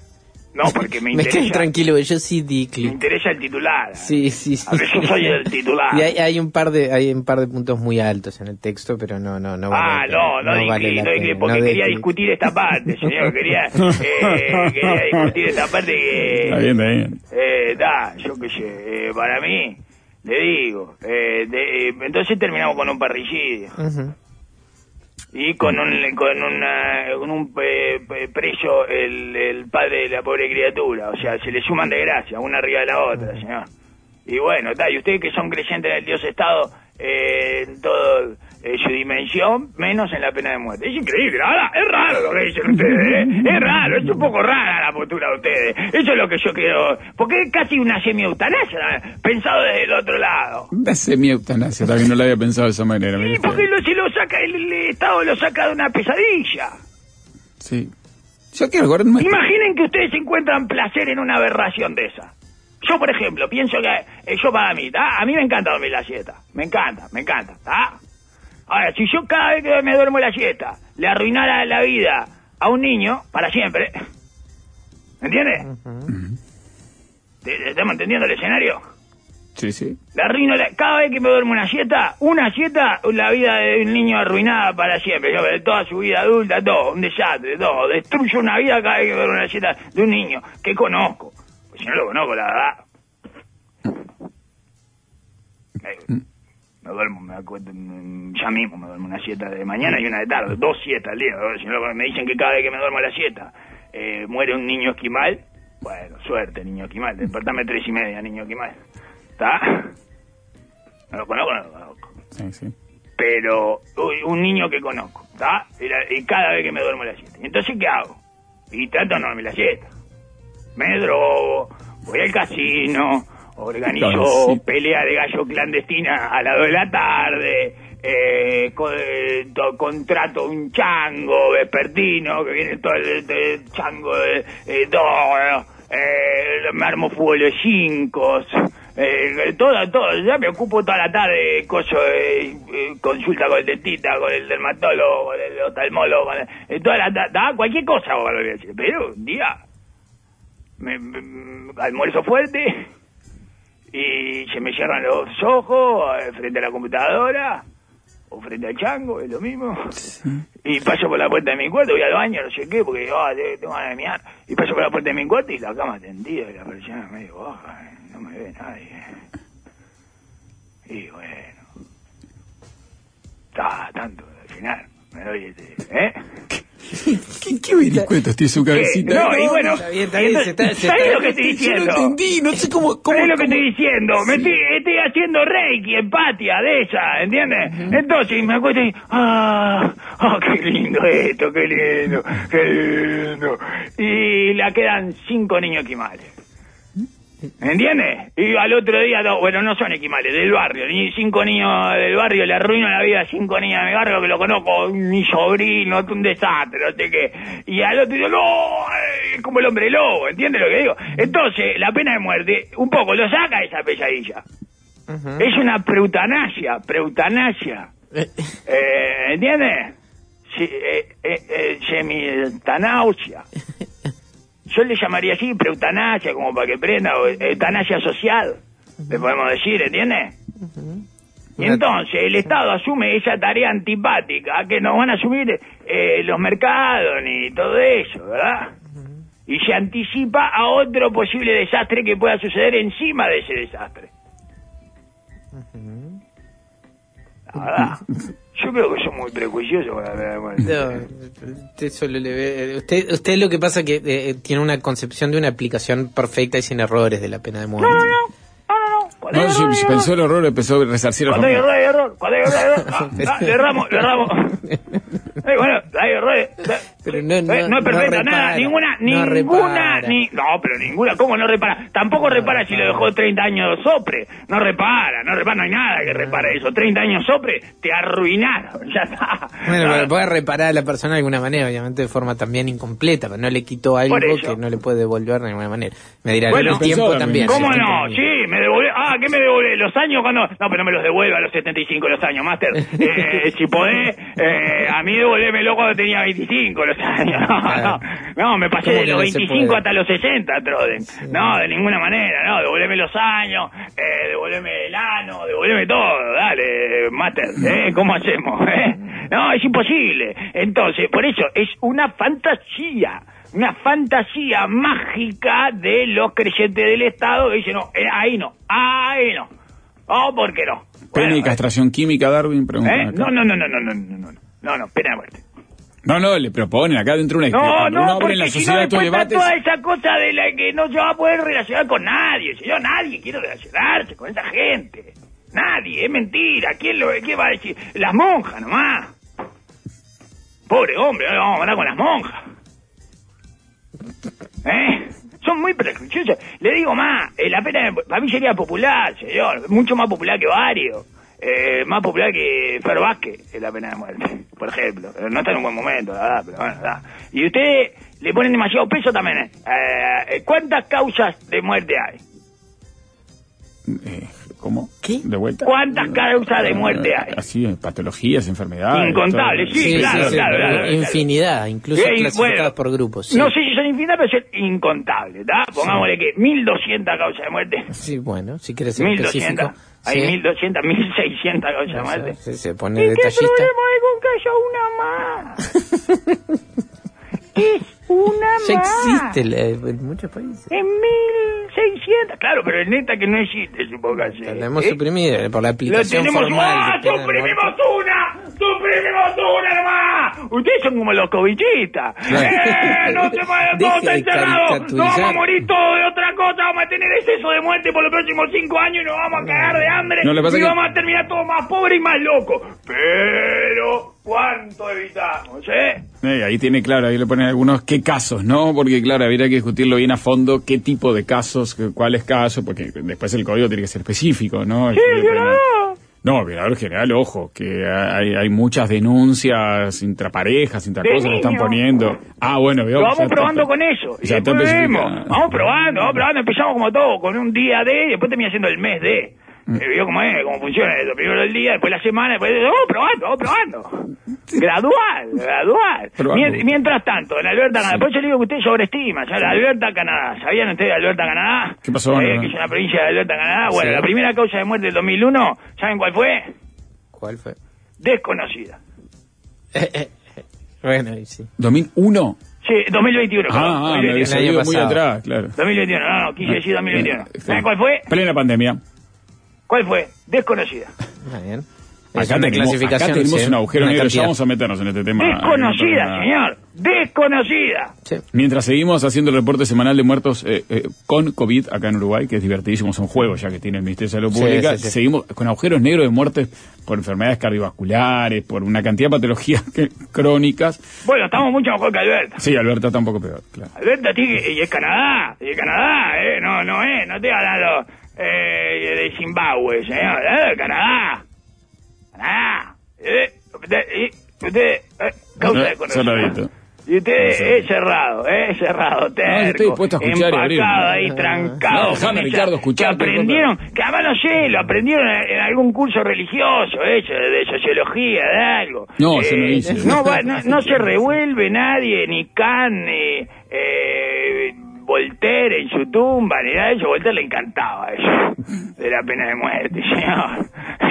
Speaker 4: no, porque me
Speaker 3: Me quedé
Speaker 4: interesa,
Speaker 3: tranquilo, yo sí di
Speaker 4: me
Speaker 3: clic.
Speaker 4: interesa el titular.
Speaker 3: Sí, sí, sí.
Speaker 4: A ver, yo soy el titular.
Speaker 3: Y hay, hay un par de hay un par de puntos muy altos en el texto, pero no no no vale
Speaker 4: Ah,
Speaker 3: la pena,
Speaker 4: no, no, di
Speaker 3: vale
Speaker 4: clic,
Speaker 3: la
Speaker 4: no di
Speaker 3: pena,
Speaker 4: clic, porque
Speaker 3: no dé
Speaker 4: quería
Speaker 3: clic.
Speaker 4: discutir esta parte, señor, quería, eh, quería discutir esta parte que...
Speaker 2: Está bien, está bien.
Speaker 4: Eh, da, yo qué sé, eh, para mí, le digo, eh, de- eh, entonces terminamos con un parricidio.
Speaker 3: Ujú.
Speaker 4: Y con un con, una, con un eh, eh, preso el, el padre de la pobre criatura, o sea, se le suman desgracias, una arriba de la otra, señor. Y bueno, está, y ustedes que son creyentes en el Dios Estado, eh, en toda eh, su dimensión, menos en la pena de muerte. Es increíble, ahora es raro lo que dicen ustedes, ¿eh? Es raro, es un poco rara la postura de ustedes. Eso es lo que yo quiero, porque es casi una semi-eutanasia, pensado desde el otro lado.
Speaker 2: Una semi-eutanasia, también no lo había pensado de esa manera. mire
Speaker 4: Sí,
Speaker 2: usted.
Speaker 4: porque lo, se lo saca, el, el Estado lo saca de una pesadilla.
Speaker 2: Sí. Yo quiero guardar más...
Speaker 4: Imaginen que ustedes encuentran placer en una aberración de esa. Yo, por ejemplo, pienso que eh, yo para mí, ¿tá? A mí me encanta dormir la siesta. Me encanta, me encanta, ¿tá? Ahora, si yo cada vez que me duermo la siesta le arruinara la vida a un niño, para siempre, ¿entiendes? ¿Estamos entendiendo el escenario?
Speaker 2: Sí, sí.
Speaker 4: La arruino, la, cada vez que me duermo una siesta, una siesta, la vida de un niño arruinada para siempre. Yo, de toda su vida adulta, todo, un desastre, todo. Destruyo una vida cada vez que me duermo una siesta de un niño que conozco. Pues si no lo conozco, la verdad. Me, me duermo, me acuerdo, ya mismo me duermo una siesta de mañana y una de tarde, dos siestas al día. Si no, me dicen que cada vez que me duermo la siesta eh, muere un niño esquimal. Bueno, suerte, niño esquimal. Despertame tres y media, niño esquimal. ¿Está? No lo conozco, no lo conozco.
Speaker 2: Sí, sí.
Speaker 4: Pero uy, un niño que conozco, ¿está? Y, la, y cada vez que me duermo la siesta. ¿Y entonces qué hago? Y trato de no dormir la siesta. Me drogo, voy al casino, organizo
Speaker 2: Claro, sí.
Speaker 4: pelea de gallo clandestina a las dos de la tarde, eh, co eh, to contrato un chango vespertino, que viene todo el, el chango de eh, dos, eh, me armo fuego de cinco, eh, todo, todo, ya me ocupo toda la tarde, coso, eh, eh, consulta con el dentista, con el dermatólogo, con el oftalmólogo, con el, eh, toda la tarde, cualquier cosa, pero un día me, me, me almuerzo fuerte y se me cierran los ojos eh, frente a la computadora o frente al chango, es lo mismo. Sí. Y paso por la puerta de mi cuarto, voy al baño, no sé qué, porque oh, tengo ganas de mirar. Y paso por la puerta de mi cuarto y la cama tendida y la persiana medio baja, eh, no me ve nadie. Y bueno, está tanto, al final me doy este, ¿eh?
Speaker 2: ¿Qué, qué vericuetos tiene su cabecita?
Speaker 4: No, y bueno,
Speaker 3: está bien, está bien, se está, se
Speaker 4: ¿sabes
Speaker 3: está,
Speaker 4: lo que estoy diciendo?
Speaker 2: Yo no entendí, no sé cómo... cómo
Speaker 4: ¿Sabes lo que
Speaker 2: cómo...
Speaker 4: estoy diciendo?
Speaker 2: Sí.
Speaker 4: Me estoy, estoy haciendo reiki, empatia de ella, ¿entiendes? Uh-huh. Entonces me acuerdo y... ¡Ah! ¡Oh, qué lindo esto, qué lindo, qué lindo! Y la quedan cinco niños esquimales. ¿Entiendes? Y al otro día, no, bueno, no son esquimales, del barrio, ni cinco niños del barrio, le arruino la vida a cinco niños de mi barrio que lo conozco, mi sobrino, un desastre, no sé qué. Y al otro día, no, es como el hombre lobo, ¿entiendes lo que digo? Entonces, la pena de muerte, un poco lo saca esa pesadilla. Uh-huh. Es una preutanasia, preutanasia. eh, ¿Entiendes? Sí, eh, eh, eh, semi-eutanasia. Yo le llamaría así, preutanasia, como para que prenda, o eutanasia social, uh-huh. le podemos decir, ¿entiendes? Uh-huh. Y entonces el Estado asume esa tarea antipática que nos van a asumir eh, los mercados ni todo eso, ¿verdad? Uh-huh. Y se anticipa a otro posible desastre que pueda suceder encima de ese desastre. Uh-huh. La verdad. Yo creo que son muy prejuiciosos con la pena de muerte.
Speaker 3: No, usted solo le ve, usted, usted lo que pasa es que eh, tiene una concepción de una aplicación perfecta y sin errores de la pena de muerte.
Speaker 4: No, no, no.
Speaker 2: No, no, si, si pensó el horror, empezó a resarcir a
Speaker 4: Cuando hay error, hay error. Cuando hay error, hay error. Ah, ah, le erramos, le erramos. Eh, bueno, hay errores.
Speaker 3: Pero no, no,
Speaker 4: eh, no es perfecta,
Speaker 3: no
Speaker 4: nada, ninguna,
Speaker 3: no
Speaker 4: ninguna, ni, no, pero ninguna, ¿cómo no repara? Tampoco no repara, repara si lo dejó treinta años sopre, no repara, no repara, no hay nada que repare eso, treinta años sopre, te arruinaron, ya está.
Speaker 3: Bueno,
Speaker 4: no,
Speaker 3: pero puede reparar a la persona de alguna manera, obviamente de forma también incompleta, pero no le quitó algo que no le puede devolver de ninguna manera. Me dirá,
Speaker 4: bueno,
Speaker 3: el tiempo también.
Speaker 4: ¿Cómo no? Sí, me devolvé, ah, ¿qué me devolvé? Los años cuando, no, pero no me los devuelva a los setenta y cinco los años, Master, eh, si podés, eh, a mí devolvémelo cuando tenía veinticinco los años, no, no, no, me pasé de los veinticinco hasta los sesenta, Troden, sí. No, de ninguna manera, no, devolveme los años, eh, devolveme el ano, devolveme todo, dale, Master, ¿eh? ¿Cómo hacemos, eh? No, es imposible, entonces, por eso, es una fantasía, una fantasía mágica de los creyentes del Estado que dicen, no, eh, ahí no, ahí no, oh, ¿por qué no?
Speaker 2: Pena bueno, y castración eh. química, Darwin, pregunta.
Speaker 4: ¿Eh? No, no, no, no, no, no, no, no, no, no, pena de muerte.
Speaker 2: No, no, le proponen acá dentro de una
Speaker 4: No, no,
Speaker 2: uno
Speaker 4: porque
Speaker 2: en la
Speaker 4: si
Speaker 2: sociedad
Speaker 4: no después está
Speaker 2: debates...
Speaker 4: toda esa cosa de la que no se va a poder relacionar con nadie, señor, nadie quiere relacionarse con esa gente. Nadie, es mentira, ¿quién lo qué va a decir? Las monjas nomás. Pobre hombre, no vamos a hablar con las monjas. ¿Eh? Son muy prejuiciosos. Le digo más, eh, la pena de, para mí sería popular, señor, mucho más popular que varios. Eh, más popular que Fer Vázquez, es la pena de muerte, por ejemplo. No está en un buen momento, la verdad, pero bueno, la verdad. Y ustedes le ponen demasiado peso también. ¿eh? Eh, ¿Cuántas causas de muerte hay?
Speaker 2: Eh, ¿Cómo?
Speaker 3: ¿Qué?
Speaker 2: De vuelta.
Speaker 4: ¿Cuántas causas de muerte hay?
Speaker 2: Así, patologías, enfermedades.
Speaker 4: Incontables,
Speaker 2: todo.
Speaker 4: sí,
Speaker 3: Sí,
Speaker 4: claro,
Speaker 3: sí, sí,
Speaker 4: claro, claro, claro.
Speaker 3: Infinidad, incluso
Speaker 4: Sí,
Speaker 3: clasificadas
Speaker 4: bueno,
Speaker 3: por grupos. Sí.
Speaker 4: No sé si son infinitas, pero son incontables, ¿está? Pongámosle que mil doscientas causas de muerte.
Speaker 3: Sí, bueno, si quieres ser
Speaker 4: mil
Speaker 3: específico.
Speaker 4: doscientas. Hay
Speaker 3: Sí.
Speaker 4: mil doscientas, mil seiscientas causas de
Speaker 3: No sé,
Speaker 4: muerte.
Speaker 3: sí, se
Speaker 4: ¿Y
Speaker 3: pone
Speaker 4: qué
Speaker 3: detallista.
Speaker 4: problema hay con que haya una más? Es una
Speaker 3: Ya
Speaker 4: más.
Speaker 3: existe la- en muchos países.
Speaker 4: En mil seiscientas. Claro, pero es neta que no existe, supongo que sí.
Speaker 3: La hemos
Speaker 4: ¿Eh?
Speaker 3: suprimido por la
Speaker 4: Lo
Speaker 3: aplicación
Speaker 4: tenemos.
Speaker 3: formal.
Speaker 4: ¡Ah,
Speaker 3: de pena de
Speaker 4: suprimimos
Speaker 3: muerte.
Speaker 4: una! ¡Suprimimos una nomás! Ustedes son como los covichistas. ¡Eh! ¡No se vayan
Speaker 3: Deje
Speaker 4: todos
Speaker 3: de
Speaker 4: encerrados! ¡No
Speaker 3: caricaturizar.
Speaker 4: vamos a morir todos de otra cosa! ¡Vamos a tener exceso de muerte por los próximos cinco años y nos vamos a cagar de hambre!
Speaker 2: No, lo que pasa
Speaker 4: y
Speaker 2: que-
Speaker 4: vamos a terminar todos más pobres y más locos. Pero, ¿cuánto evitamos, eh?
Speaker 2: Eh, ahí tiene claro, ahí le ponen algunos qué casos, ¿no? Porque claro, habría que discutirlo bien a fondo, qué tipo de casos, qué- cuáles casos, porque después el código tiene que ser específico, ¿no?
Speaker 4: ¡Sí,
Speaker 2: El-
Speaker 4: violador!
Speaker 2: No, violador general, ojo, que hay, hay muchas denuncias intraparejas, intracosas que están
Speaker 4: niños.
Speaker 2: poniendo. Ah, bueno, veo.
Speaker 4: Lo vamos probando con eso. Y
Speaker 2: Ya está
Speaker 4: después vemos.
Speaker 2: especificado.
Speaker 4: Vamos probando, vamos probando. Empezamos como todo, con un día de, y después termina siendo el mes de.
Speaker 2: Mm.
Speaker 4: Eh, ¿Vio cómo es? ¿Cómo funciona eso? Primero el día, después la semana, después... Vamos probando, vamos probando. Gradual, gradual.
Speaker 2: Probando.
Speaker 4: Mien- mientras tanto, en Alberta, Canadá, después yo le digo que usted sobreestima, ya la Alberta, Canadá. ¿Sabían ustedes de Alberta, Canadá?
Speaker 2: ¿Qué pasó?
Speaker 4: ¿Sabían
Speaker 2: No,
Speaker 4: que
Speaker 2: no.
Speaker 4: es una provincia de Alberta, Canadá? Bueno,
Speaker 3: Sí.
Speaker 4: la primera causa de muerte del dos mil uno, ¿saben cuál fue?
Speaker 3: ¿Cuál fue?
Speaker 4: Desconocida.
Speaker 3: Bueno, y sí.
Speaker 2: ¿dos mil uno?
Speaker 4: Sí, dos mil veintiuno.
Speaker 2: Ah,
Speaker 4: perdón,
Speaker 2: ah, me había
Speaker 4: dos mil veintiuno.
Speaker 2: salido muy
Speaker 3: pasado.
Speaker 2: atrás, claro.
Speaker 4: dos mil veintiuno, no, no, quise decir dos mil veintiuno.
Speaker 2: Eh,
Speaker 4: ¿Saben cuál fue?
Speaker 2: Plena pandemia.
Speaker 4: ¿Cuál fue? Desconocida.
Speaker 3: Ah, bien.
Speaker 2: Acá
Speaker 3: Es una
Speaker 2: tenemos,
Speaker 3: clasificación,
Speaker 2: acá tenemos
Speaker 3: sí,
Speaker 2: un agujero
Speaker 3: una
Speaker 2: negro, ya
Speaker 3: cantidad.
Speaker 2: vamos a meternos en este tema.
Speaker 4: Desconocida,
Speaker 2: Ah,
Speaker 4: señor. Desconocida.
Speaker 3: Sí.
Speaker 2: Mientras seguimos haciendo el reporte semanal de muertos eh, eh, con COVID acá en Uruguay, que es divertidísimo, son juegos ya que tiene el Ministerio de Salud
Speaker 3: Sí,
Speaker 2: Pública,
Speaker 3: sí, sí.
Speaker 2: seguimos con agujeros negros de muertes por enfermedades cardiovasculares, por una cantidad de patologías que- crónicas.
Speaker 4: Bueno, estamos mucho mejor que Alberta.
Speaker 2: Sí, Alberta está un poco peor, claro.
Speaker 4: Alberta tiene, y es Canadá, y es Canadá, eh, no, no es, no estoy hablando eh, de Zimbabue, señor, eh, Canadá. Canadá. Eh, usted, eh, usted, eh, causa
Speaker 2: Eh,
Speaker 4: desconocida.
Speaker 2: cerradito.
Speaker 4: Y usted
Speaker 2: Sí.
Speaker 4: es cerrado, es cerrado, terco,
Speaker 2: estoy dispuesto a escuchar y abrir.
Speaker 4: empacado ahí, trancado.
Speaker 2: No, déjame,
Speaker 4: con esa-
Speaker 2: Ricardo, escuchar,
Speaker 4: Que aprendieron, que además no sé, lo aprendieron en, en algún curso religioso, hecho, de, de sociología, de algo.
Speaker 2: No, yo no hice.
Speaker 4: No, va- no, no se revuelve nadie, ni Kant, ni eh, Voltaire en su tumba, ni nada de eso. Voltaire le encantaba eso, de la pena de muerte, señor.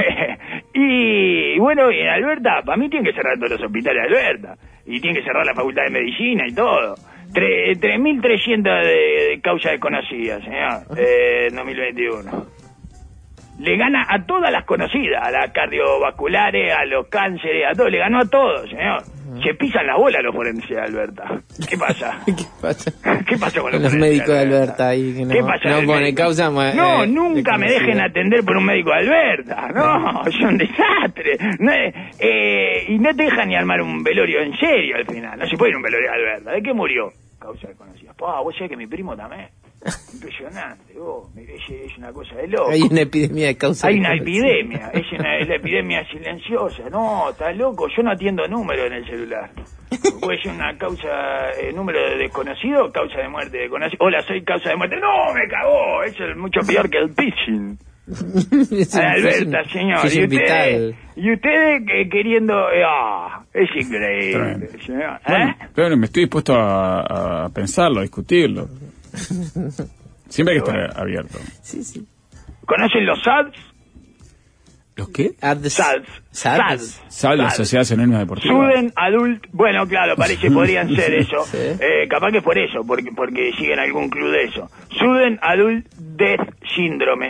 Speaker 4: Y bueno, en Alberta, para mí tienen que cerrar todos los hospitales de Alberta. Y tienen que cerrar la facultad de medicina y todo. Tre- tres mil trescientas de, de causas desconocidas, señor, eh, en dos mil veintiuno. Le gana a todas las conocidas, a las cardiovasculares, a los cánceres, a todos. Le ganó a todos, señor. Se pisan las bolas los forenses de Alberta. ¿Qué pasa?
Speaker 3: ¿Qué pasa?
Speaker 4: ¿Qué pasa con los,
Speaker 3: Los
Speaker 4: forenses
Speaker 3: médicos de Alberta ahí que no,
Speaker 4: ¿Qué pasa
Speaker 3: no
Speaker 4: con el
Speaker 3: pone
Speaker 4: médico?
Speaker 3: causa ma-
Speaker 4: No,
Speaker 3: eh,
Speaker 4: nunca me
Speaker 3: desconocida.
Speaker 4: dejen atender por un médico de Alberta. No, es un desastre. No, eh, y no te dejan ni armar un velorio en serio al final. No se puede ir a un velorio de Alberta. ¿De qué murió? Causa desconocida. Pa, vos sabés que mi primo también. Impresionante, vos. Es, es una cosa de loco.
Speaker 3: Hay una epidemia de causa
Speaker 4: Hay una
Speaker 3: desconocida.
Speaker 4: epidemia, es, una, es la epidemia silenciosa. No, estás loco, yo no atiendo números en el celular. Puede ser una causa, eh, número de desconocido, causa de muerte desconocido. Hola, soy causa de muerte. No, me cagó, eso es mucho peor que el pitching.
Speaker 3: Es un-
Speaker 4: A Alberta,
Speaker 3: es un-
Speaker 4: señor.
Speaker 3: es
Speaker 4: Y
Speaker 3: un
Speaker 4: ustedes,
Speaker 3: vital.
Speaker 4: y ustedes eh, queriendo... eh, ah, es increíble,
Speaker 2: Tremendo.
Speaker 4: señor.
Speaker 2: Bueno,
Speaker 4: ¿Eh?
Speaker 2: pero me estoy dispuesto a, a pensarlo, a discutirlo. Siempre hay que estar abierto.
Speaker 3: Sí, sí.
Speaker 4: ¿Conocen los S A D S?
Speaker 2: ¿Los qué?
Speaker 3: Ads-
Speaker 4: S A D S.
Speaker 3: S A D S.
Speaker 2: S A D, la
Speaker 4: S A D S.
Speaker 2: Sociedad Anónima Deportiva.
Speaker 4: Student Adult, bueno, claro, parece podrían ser eso.
Speaker 3: Sí.
Speaker 4: Eh, capaz que por eso, porque porque siguen algún club de eso. Student Adult Death Syndrome.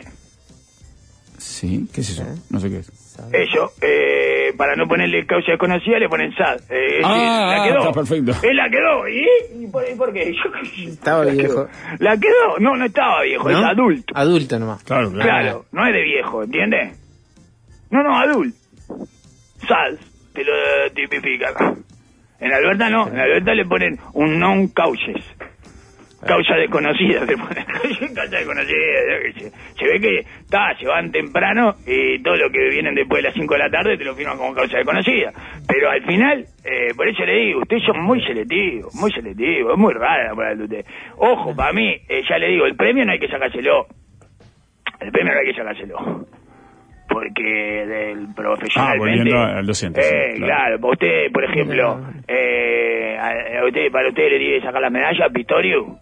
Speaker 2: Sí, ¿qué es eso? No sé qué es.
Speaker 4: Eso, eh, para no ponerle causa desconocida, le ponen S A D. Eh, es
Speaker 2: Ah,
Speaker 4: decir, la
Speaker 2: ah,
Speaker 4: quedó.
Speaker 2: está perfecto.
Speaker 4: Él la quedó. ¿Y, ¿Y, por, y por qué? Yo qué sé.
Speaker 3: Estaba
Speaker 4: La
Speaker 3: viejo.
Speaker 4: quedó. ¿La quedó? No, no estaba viejo,
Speaker 3: ¿No?
Speaker 4: es adulto.
Speaker 3: Adulto nomás.
Speaker 2: Claro, claro.
Speaker 4: Claro, no es de viejo, ¿entiendes? No, no, adulto. S A D, te lo tipifican. En Alberta no, en Alberta le ponen un non causes. Causa desconocida, te ponen. Causa desconocida, yo qué sé. Se ve que, está, se van temprano y todo lo que vienen después de las cinco de la tarde te lo firman como causa desconocida. Pero al final, eh, por eso le digo, ustedes son muy selectivos, muy selectivos, es muy rara la palabra de ustedes. Ojo, para mí, eh, ya le digo, el premio no hay que sacárselo. El premio no hay que sacárselo. porque del profesionalmente...
Speaker 2: Ah, volviendo al docente.
Speaker 4: Eh,
Speaker 2: sí,
Speaker 4: claro. claro, usted, por ejemplo, eh, a, a usted, para usted le tiene que sacar la medalla a Pistorio,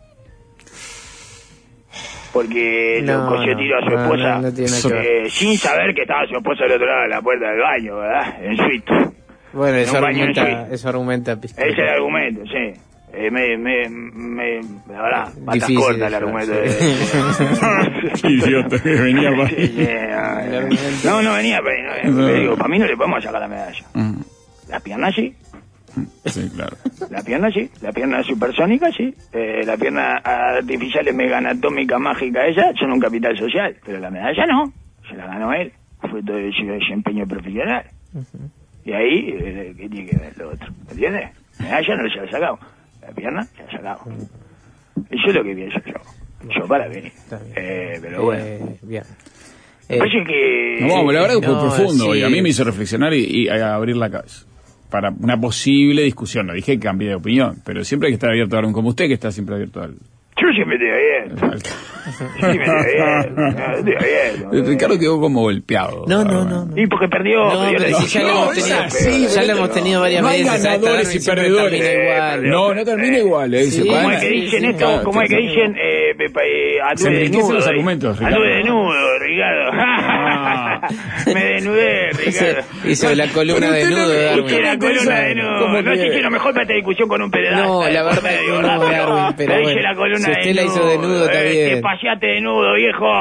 Speaker 4: porque
Speaker 3: No,
Speaker 4: lo cogió tiro a su
Speaker 3: no,
Speaker 4: esposa,
Speaker 3: no, no tiene nada que ver.
Speaker 4: eh, sin saber que estaba su esposa del otro lado de la puerta del baño, ¿verdad? En suite.
Speaker 3: Bueno, eso
Speaker 4: En un baño en
Speaker 3: argumenta,
Speaker 4: suite.
Speaker 3: eso argumenta
Speaker 4: Ese es el argumento, sí. Eh, me, me, me, la verdad, patas
Speaker 3: Difícil
Speaker 4: cortas el
Speaker 3: eso,
Speaker 4: argumento.
Speaker 3: sí.
Speaker 2: Qué idiota que venía para
Speaker 4: Sí, sí, no, no, no venía para ahí. No, le digo, para mí no le podemos sacar la medalla.
Speaker 2: Mm,
Speaker 4: La pierna sí,
Speaker 2: sí, claro.
Speaker 4: la pierna sí, la pierna supersónica sí, eh, la pierna artificial es mega anatómica mágica ella, son un capital social, pero la medalla no, se la ganó él, fue todo ese empeño profesional. Y ahí, eh, ¿qué tiene que ver lo otro? ¿Entiendes? Medalla no se la ha sacado, la pierna se la ha sacado. Eso es lo que pienso yo. Yo para venir. Eh, pero bueno.
Speaker 3: Eh, bien.
Speaker 4: Me parece que...
Speaker 2: No, vamos, la verdad que fue
Speaker 3: no,
Speaker 2: profundo
Speaker 3: sí.
Speaker 2: y a mí me hizo reflexionar y, y a abrir la cabeza para una posible discusión. No dije que cambié de opinión, pero siempre hay que estar abierto a algo como usted, que está siempre abierto al...
Speaker 4: Yo siempre estoy bien. Sí, me estoy bien. No, estoy bien.
Speaker 2: Ricardo quedó como golpeado.
Speaker 3: No, no, no, no.
Speaker 4: Y porque perdió.
Speaker 3: No,
Speaker 4: perdió
Speaker 3: pero
Speaker 4: la
Speaker 3: si ya lo
Speaker 2: No,
Speaker 3: hemos
Speaker 2: es
Speaker 3: tenido,
Speaker 2: así,
Speaker 3: ya lo
Speaker 2: pero
Speaker 3: hemos tenido varias
Speaker 2: no hay
Speaker 3: veces.
Speaker 2: ganadores y
Speaker 3: siempre
Speaker 2: perdedores.
Speaker 3: termina igual.
Speaker 2: No, no termina igual. Eh,
Speaker 3: Sí,
Speaker 2: se
Speaker 4: Como
Speaker 2: puede-
Speaker 4: es que dicen
Speaker 3: sí,
Speaker 4: esto,
Speaker 2: claro,
Speaker 4: como es que
Speaker 2: sí.
Speaker 4: dicen, eh, pe- pe- eh,
Speaker 2: Se
Speaker 4: anduve
Speaker 2: enriquecen
Speaker 4: desnudo.
Speaker 2: los
Speaker 4: eh.
Speaker 2: argumentos, Ricardo.
Speaker 4: Anduve desnudo, Ricardo.
Speaker 2: Ah.
Speaker 4: Me desnudé, Ricardo.
Speaker 3: Hizo la columna
Speaker 2: Pero
Speaker 3: de
Speaker 2: usted
Speaker 3: nudo
Speaker 2: no-
Speaker 3: de
Speaker 2: usted
Speaker 3: Darwin.
Speaker 4: Hice la columna de
Speaker 2: ¿Cómo
Speaker 4: nudo. No
Speaker 2: que-
Speaker 4: sé si lo mejor para esta discusión con un pededal.
Speaker 3: No, la verdad que no, Darwin, pero
Speaker 4: hice
Speaker 3: bueno.
Speaker 4: la columna
Speaker 3: Si usted
Speaker 4: de
Speaker 3: la hizo de nudo, está
Speaker 4: eh,
Speaker 3: bien.
Speaker 4: Te paseaste de nudo, viejo.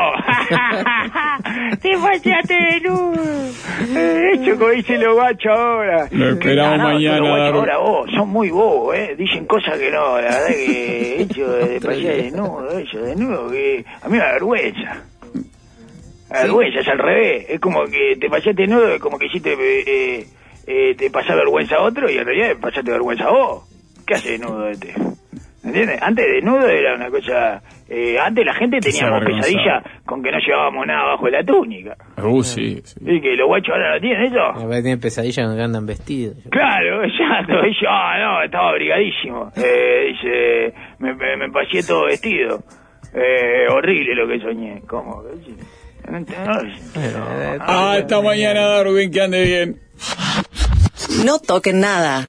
Speaker 4: Te paseaste de nudo. Eh, hecho como dicen los guachos ahora.
Speaker 2: Lo esperamos
Speaker 4: No, no,
Speaker 2: mañana,
Speaker 4: Los guachos
Speaker 2: Darwin.
Speaker 4: ahora vos, son muy bobos, ¿eh? Dicen cosas que no, la verdad que hecho de pasear de nudo, eso de nudo, que a mí me da vergüenza. Me da vergüenza, es al revés. Es como que te paseaste de nudo, es como que hiciste, eh, eh, te pasás vergüenza a otro y en realidad pasaste vergüenza a vos. ¿Qué hace de nudo este? ¿Entiendes? Antes de nudo era una cosa... Eh, antes la gente teníamos
Speaker 2: avergonzaba.
Speaker 4: pesadilla con que no llevábamos nada bajo la túnica.
Speaker 2: Uh, sí, sí.
Speaker 4: Y que los guachos ahora no tienen eso.
Speaker 3: A ver, tienen pesadillas cuando andan vestidos.
Speaker 4: Claro, exacto. Y yo, ah, no, estaba abrigadísimo. Eh, dice, me, me, me pasé todo vestido. Eh, horrible lo que soñé. ¿Cómo? No, no, no,
Speaker 2: Hasta mañana, Darwin, que ande bien.
Speaker 5: No toquen nada.